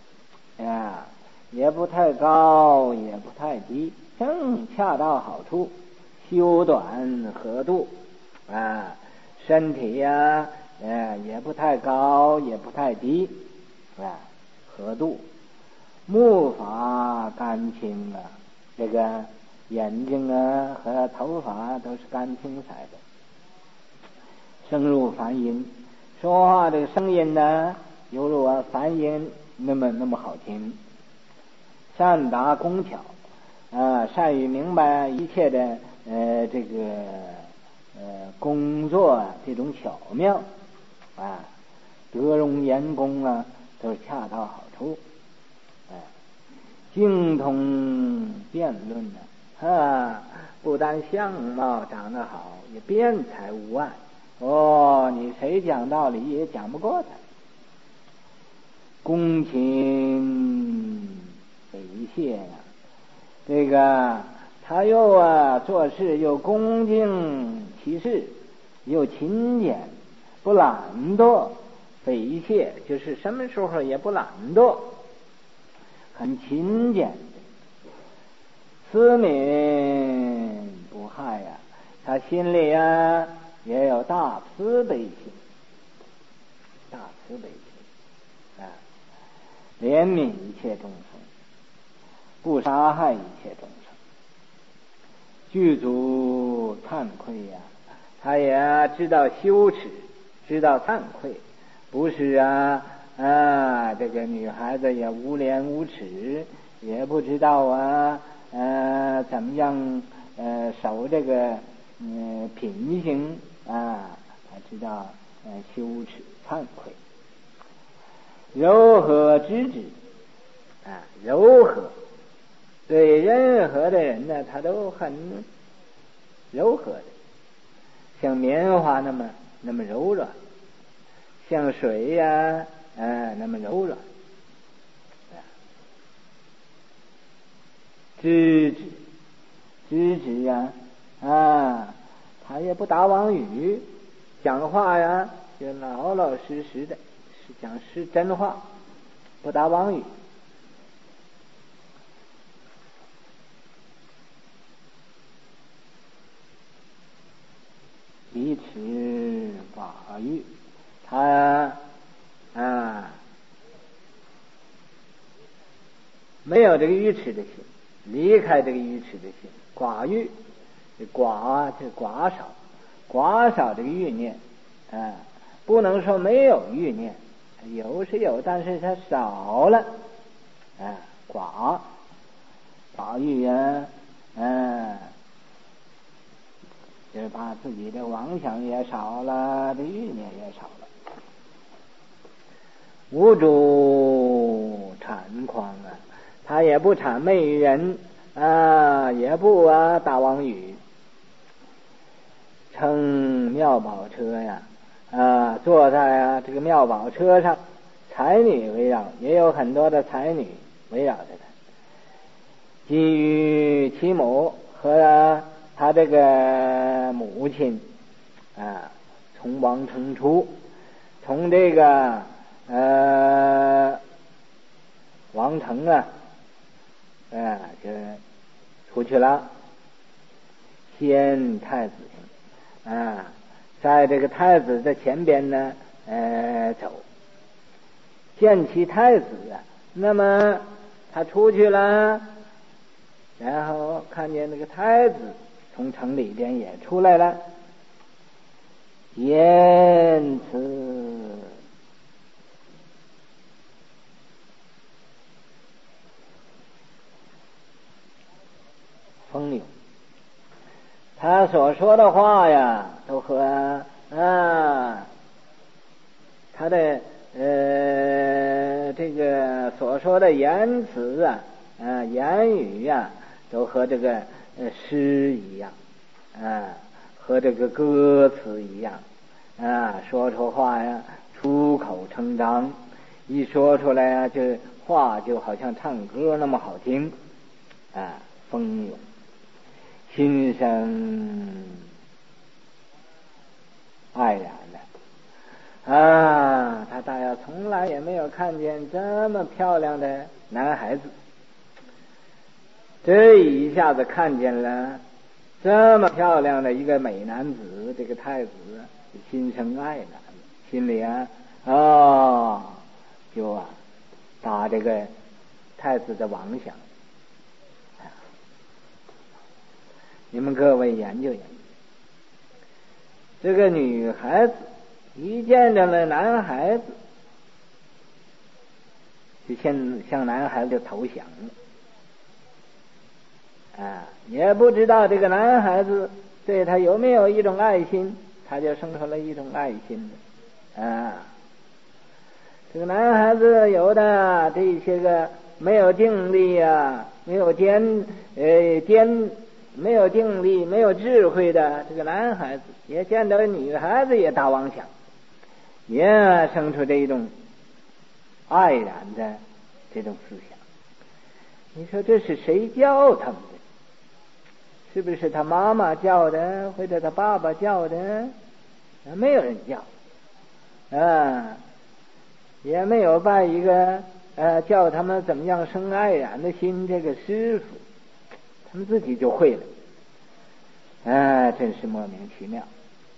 也不太高也不太低，正恰到好处，修短合度身体也不太高也不太低合度，目发干青这个眼睛和头发都是干青色的，声如梵音，说话这个声音犹如梵音那么好听，善达工巧善于明白一切的这个工作这种巧妙德容严公都是恰到好处精通辩论不但相貌长得好，也辩才无碍你谁讲道理也讲不过他，恭勤匪懈这个他又做事又恭敬其事，又勤俭不懒惰，匪懈就是什么时候也不懒惰，很勤俭，慈悯不害他心里也有大慈悲心，大慈悲心怜悯一切众生，不杀害一切众生，具足惭愧他也知道羞耻，知道惭愧，不是这个女孩子也无廉无耻，也不知道怎么样守这个品行他知道羞耻惭愧，柔和知止柔和，对任何的人他都很柔和的， 像棉花那么柔软，像水呀，那么柔软。知止呀，他也不打妄语，讲话呀就老老实实的，是讲真话，不打妄语。以持寡欲，他没有这个愚痴的心，离开这个愚痴的心，寡欲，寡就寡少这个欲念，不能说没有欲念，有是有，但是它少了，寡欲呀，就是把自己的妄想也少了，这欲念也少了。无主谄诳他也不谄媚于人，也不打妄语。乘妙宝车呀，坐在这个妙宝车上，才女围绕，也有很多的才女围绕着他。基于其母和他这个母亲，从王城出，从这个王城就出去了，先太子在这个太子的前边呢，走，见其太子那么他出去了，然后看见那个太子从城里边也出来了，言辞风流，他所说的话呀，都和他的这个所说的言辞言语都和这个诗一样，和这个歌词一样，说出话呀，出口成章，一说出来这话就好像唱歌那么好听，风流。心生爱然他大约从来也没有看见这么漂亮的男孩子，这一下子看见了这么漂亮的一个美男子，这个太子心生爱然，心里就打这个太子的妄想。你们各位研究研究，这个女孩子一见着了男孩子，就向男孩子投降了，也不知道这个男孩子对他有没有一种爱心，他就生出了一种爱心了，这个男孩子有的这些个没有定力没有没有定力没有智慧的这个男孩子，也见到女孩子也打妄想，也生出这一种爱然的这种思想。你说这是谁教他们的？是不是他妈妈教的，或者他爸爸教的？没有人教，也没有拜一个教他们怎么样生爱然的心这个师傅，他们自己就会了，真是莫名其妙。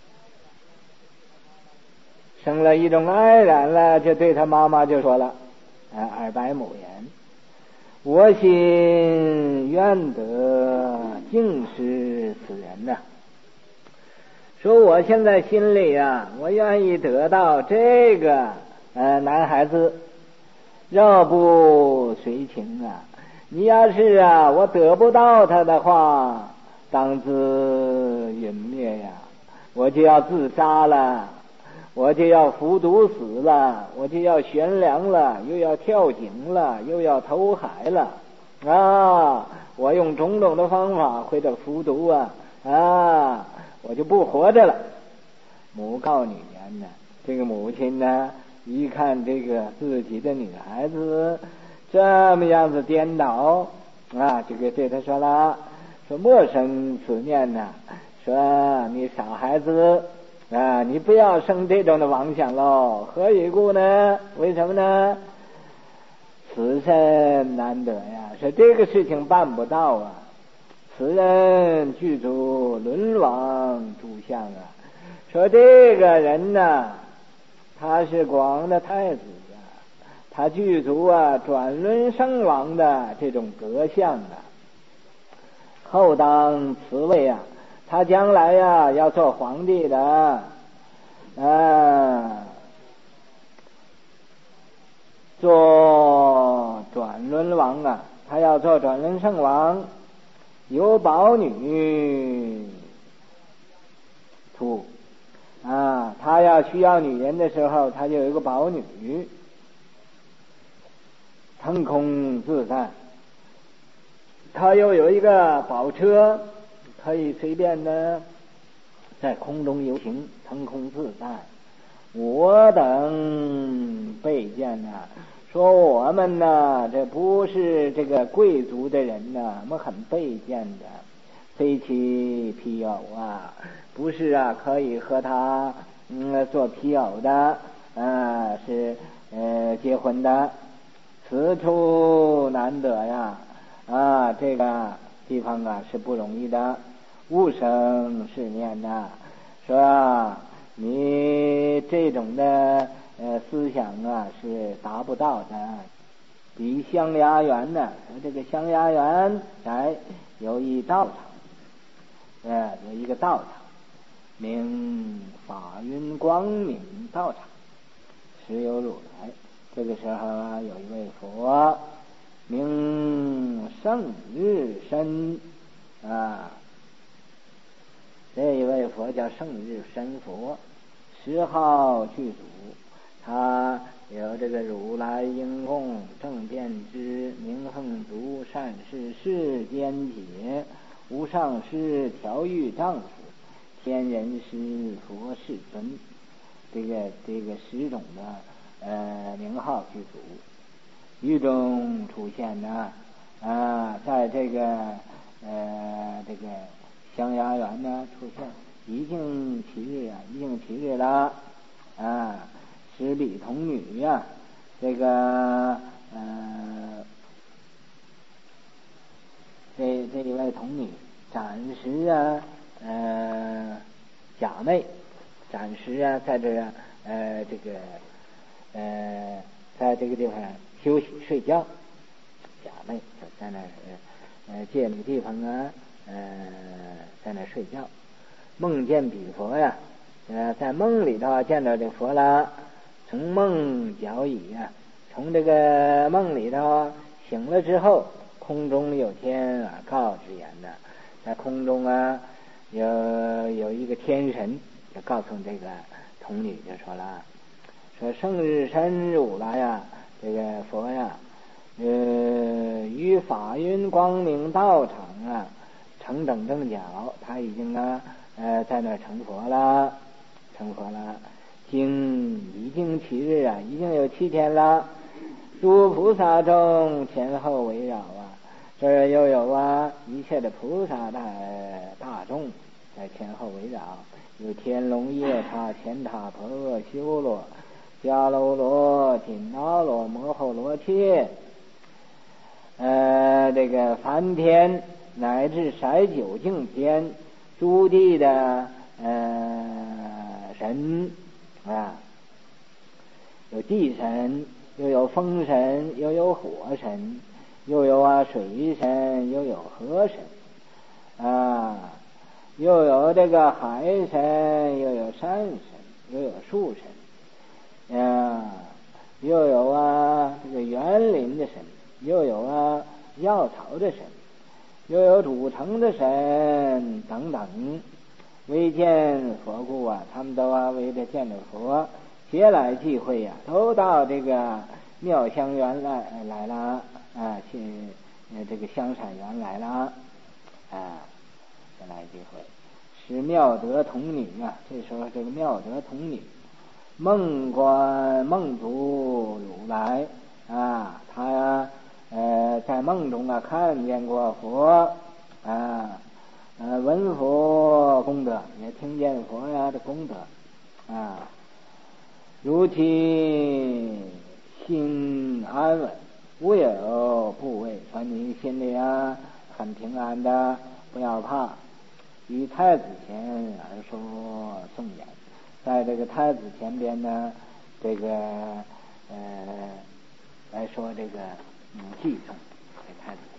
生了一种爱然了，就对他妈妈就说了二百亩言，我心愿得敬师此人呐，说我现在心里我愿意得到这个男孩子，若不随情你要是我得不到他的话，当自殒灭我就要自杀了，我就要服毒死了，我就要悬梁了，又要跳井了，又要投海了我用种种的方法或者服毒我就不活着了。母告女言呢，这个母亲呢，一看这个自己的女孩子这么样子颠倒啊，这个对他说了，说莫生此念呐，说你傻孩子啊，你不要生这种的妄想喽。何以故呢？为什么呢？此身难得呀，说这个事情办不到啊。此人具足轮王诸相啊，说这个人呢，他是广的太子啊，他具足啊转轮圣王的这种德相啊。后当此位啊，他将来呀要做皇帝的做转轮王啊，他要做转轮圣王，有宝女图啊，他要需要女人的时候，他就有一个宝女，腾空自在。他又有一个宝车，可以随便的在空中游行，腾空自在。我等备见呐，说我们呢，这不是这个贵族的人呢，我们很备见的，非其皮偶啊，不是啊，可以和他做皮偶的，是结婚的，此处难得呀。这个地方啊是不容易的，勿生是念呐，说你这种的思想啊是达不到的。比香崖园呢，这个香崖园有一道场，有一个道场，名法云光明道场，时有如来。这个时候啊，有一位佛名胜日身这一位佛叫胜日身佛，十号具足，他有这个如来应供正遍知明横足善事世间解无上师调御丈夫天人师佛世尊，这个十种的名号具足，于中出现呢在这个香崖园呢出现，已经七日了十比童女呀，这个这一位童女暂时假寐，暂时在这在这个地方休息睡觉，假寐就在那借那个地方在那睡觉，梦见彼佛呀，在梦里头见到这佛了，从梦觉已从这个梦里头醒了之后，空中有天而告之言的，在空中有一个天神就告诉这个童女就说了，说胜日身如来这个佛于法云光明道场成等正觉，他已经在那成佛了，已经7日已经有7天了。诸菩萨中前后围绕这儿又有一切的菩萨大众在前后围绕，有天龙夜叉乾闼婆修罗迦楼罗紧那罗摩诃罗伽这个梵天乃至筛九净天诸地的神有地神，又有风神，又有火神，又有水神，又有河神又有这个海神，又有山神，又有树神又有这个园林的神，又有药草的神，又有主城的神等等。为见佛故他们都为着见着佛，皆来聚会都到这个妙香园来了去这个香禅园来了先来聚会。 是妙德童女啊。这时候这个妙德童女，梦观梦主如来啊，他呀在梦中啊看见过佛啊，闻佛功德，也听见佛呀的功德啊，如其心安稳，无有部位，说你心里啊很平安的，不要怕。于太子前而说颂言，在这个太子前边呢，这个来说这个偈颂给太子。